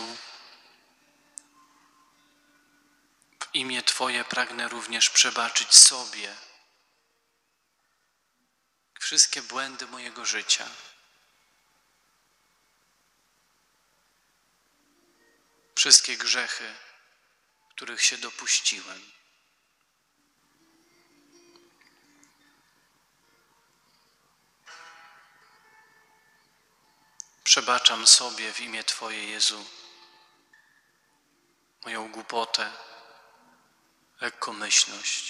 w imię Twoje pragnę również przebaczyć sobie wszystkie błędy mojego życia. Wszystkie grzechy, których się dopuściłem. Przebaczam sobie w imię Twoje, Jezu, moją głupotę, lekkomyślność.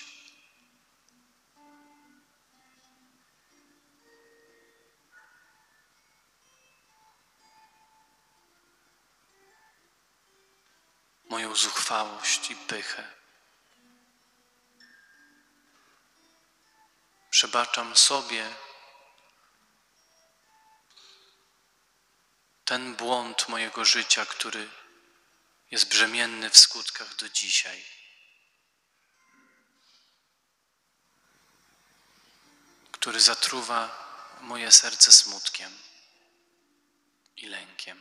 Moją zuchwałość i pychę. Przebaczam sobie ten błąd mojego życia, który jest brzemienny w skutkach do dzisiaj. Który zatruwa moje serce smutkiem i lękiem.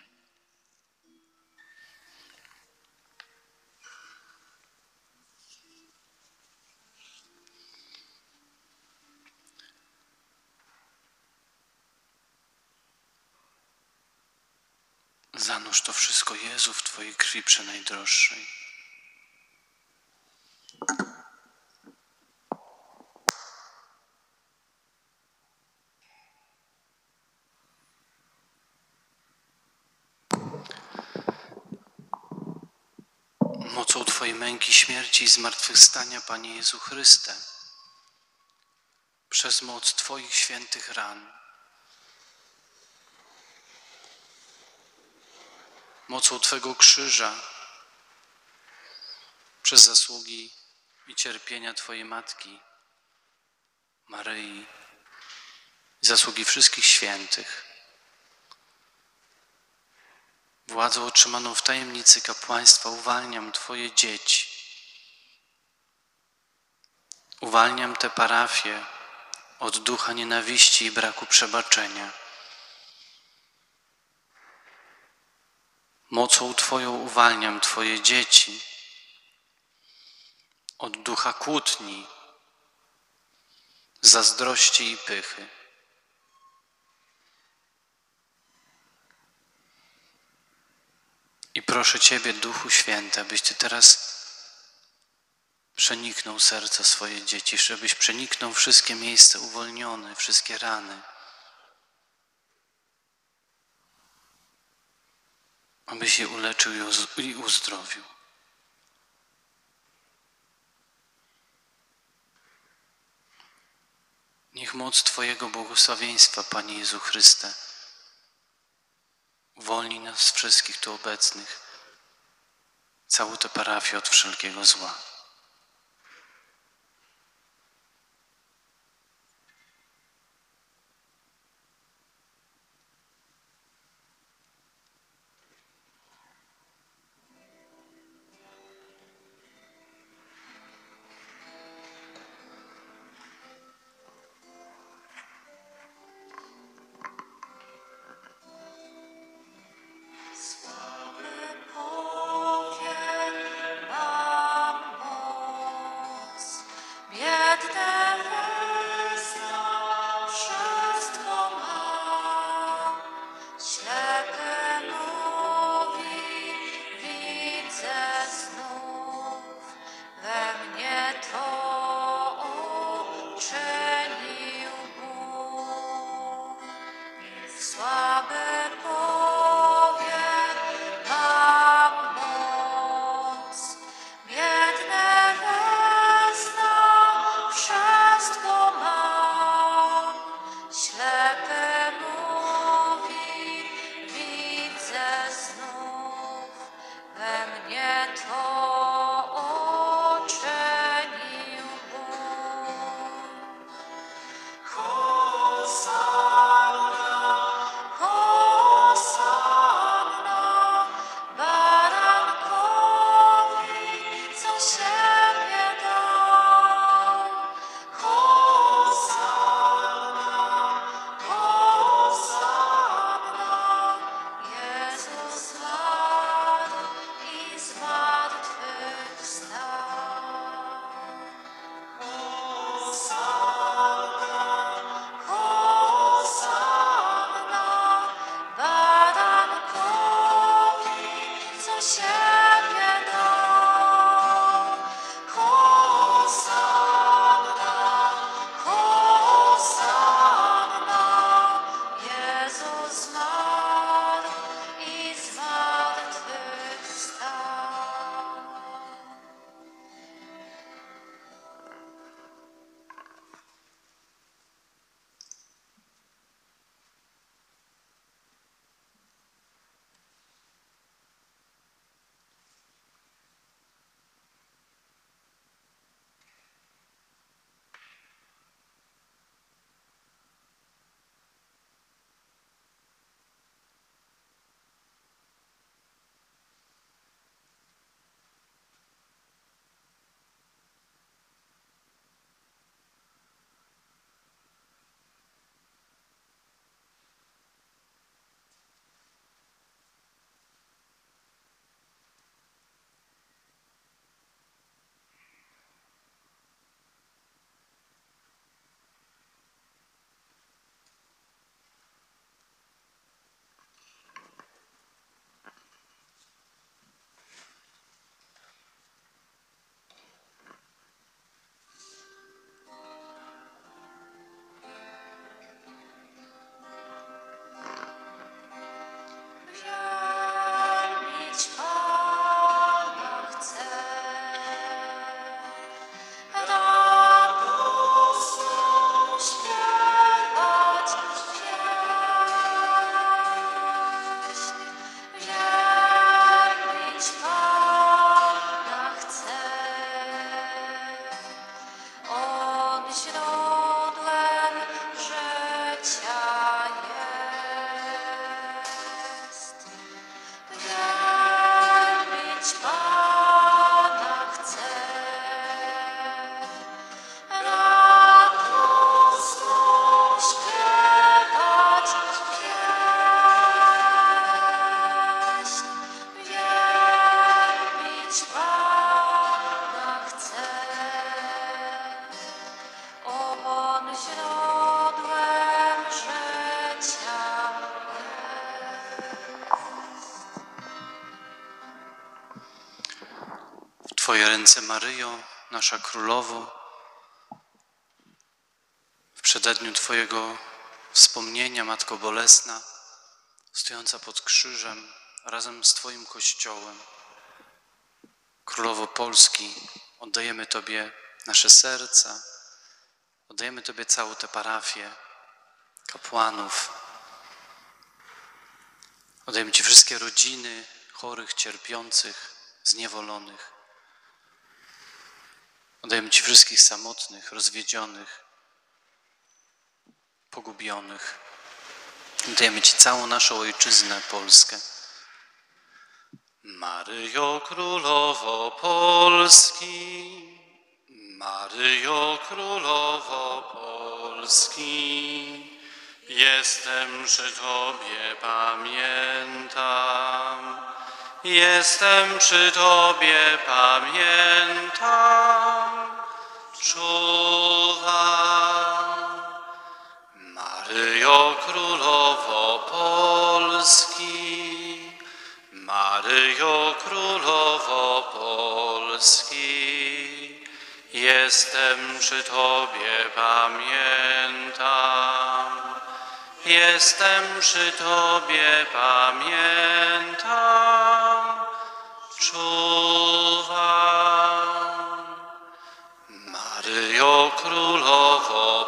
Zanurz to wszystko, Jezu, w Twojej krwi przenajdroższej. Mocą Twojej męki, śmierci i zmartwychwstania, Panie Jezu Chryste, przez moc Twoich świętych ran, mocą Twego krzyża, przez zasługi i cierpienia Twojej Matki, Maryi, zasługi wszystkich świętych, władzą otrzymaną w tajemnicy kapłaństwa uwalniam Twoje dzieci. Uwalniam te parafie od ducha nienawiści i braku przebaczenia. Mocą Twoją uwalniam Twoje dzieci od ducha kłótni, zazdrości i pychy. I proszę Ciebie, Duchu Święty, abyś Ty teraz przeniknął serca swoje dzieci, żebyś przeniknął wszystkie miejsca uwolnione, wszystkie rany. Abyś je uleczył i uzdrowił. Niech moc Twojego błogosławieństwa, Panie Jezu Chryste, uwolni nas wszystkich tu obecnych, całą tę parafię od wszelkiego zła. Powiel nam, Twoje ręce, Maryjo, nasza Królowo, w przededniu Twojego wspomnienia, Matko Bolesna, stojąca pod krzyżem razem z Twoim Kościołem. Królowo Polski, oddajemy Tobie nasze serca, oddajemy Tobie całą tę parafię, kapłanów. Oddajemy Ci wszystkie rodziny chorych, cierpiących, zniewolonych. Oddajemy Ci wszystkich samotnych, rozwiedzionych, pogubionych. Oddajemy Ci całą naszą ojczyznę, Polskę. Maryjo Królowo Polski, Maryjo Królowo Polski, jestem przy Tobie, pamiętam, jestem przy Tobie, pamiętam, czuwam. Maryjo Królowo Polski, Maryjo Królowo Polski, jestem przy Tobie, pamiętam, jestem przy Tobie, pamiętam, czuwam. Maryjo Królowo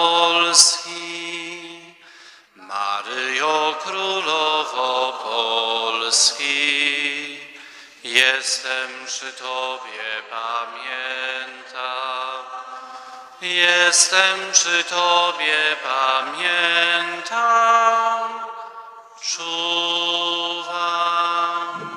Polski, Maryjo Królowo Polski, jestem przy Tobie, pamiętam, jestem przy Tobie, pamiętam, czuwam.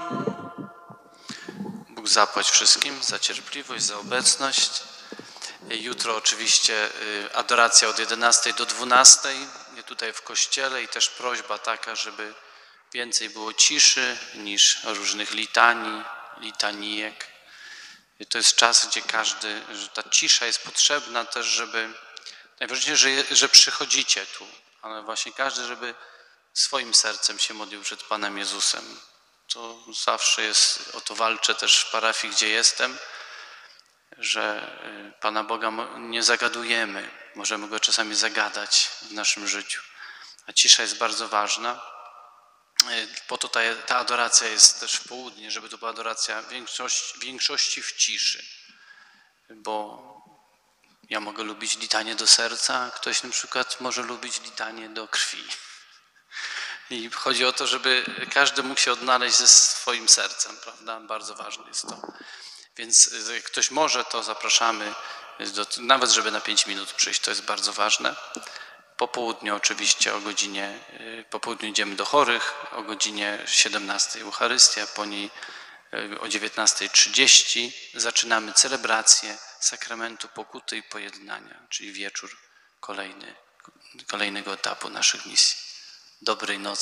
Bóg zapłać wszystkim za cierpliwość, za obecność. Jutro oczywiście adoracja od jedenastej do dwunastej, nie tutaj w kościele, i też prośba taka, żeby więcej było ciszy niż różnych litanii, litanijek. I to jest czas, gdzie każdy, że ta cisza jest potrzebna też, żeby, najważniejsze, że, że przychodzicie tu, ale właśnie każdy, żeby swoim sercem się modlił przed Panem Jezusem. To zawsze jest, o to walczę też w parafii, gdzie jestem, że Pana Boga nie zagadujemy, możemy Go czasami zagadać w naszym życiu. A cisza jest bardzo ważna. Po to ta, ta adoracja jest też w południe, żeby to była adoracja większości, większości w ciszy. Bo ja mogę lubić litanie do serca, a ktoś na przykład może lubić litanie do krwi. I chodzi o to, żeby każdy mógł się odnaleźć ze swoim sercem, prawda? Bardzo ważne jest to. Więc jak ktoś może, to zapraszamy, do, nawet żeby na pięć minut przyjść, to jest bardzo ważne. Po południu oczywiście o godzinie, po południu idziemy do chorych, o godzinie siedemnastej Eucharystia, po niej o dziewiętnastej trzydzieści zaczynamy celebrację sakramentu pokuty i pojednania, czyli wieczór kolejny, kolejnego etapu naszych misji. Dobrej nocy.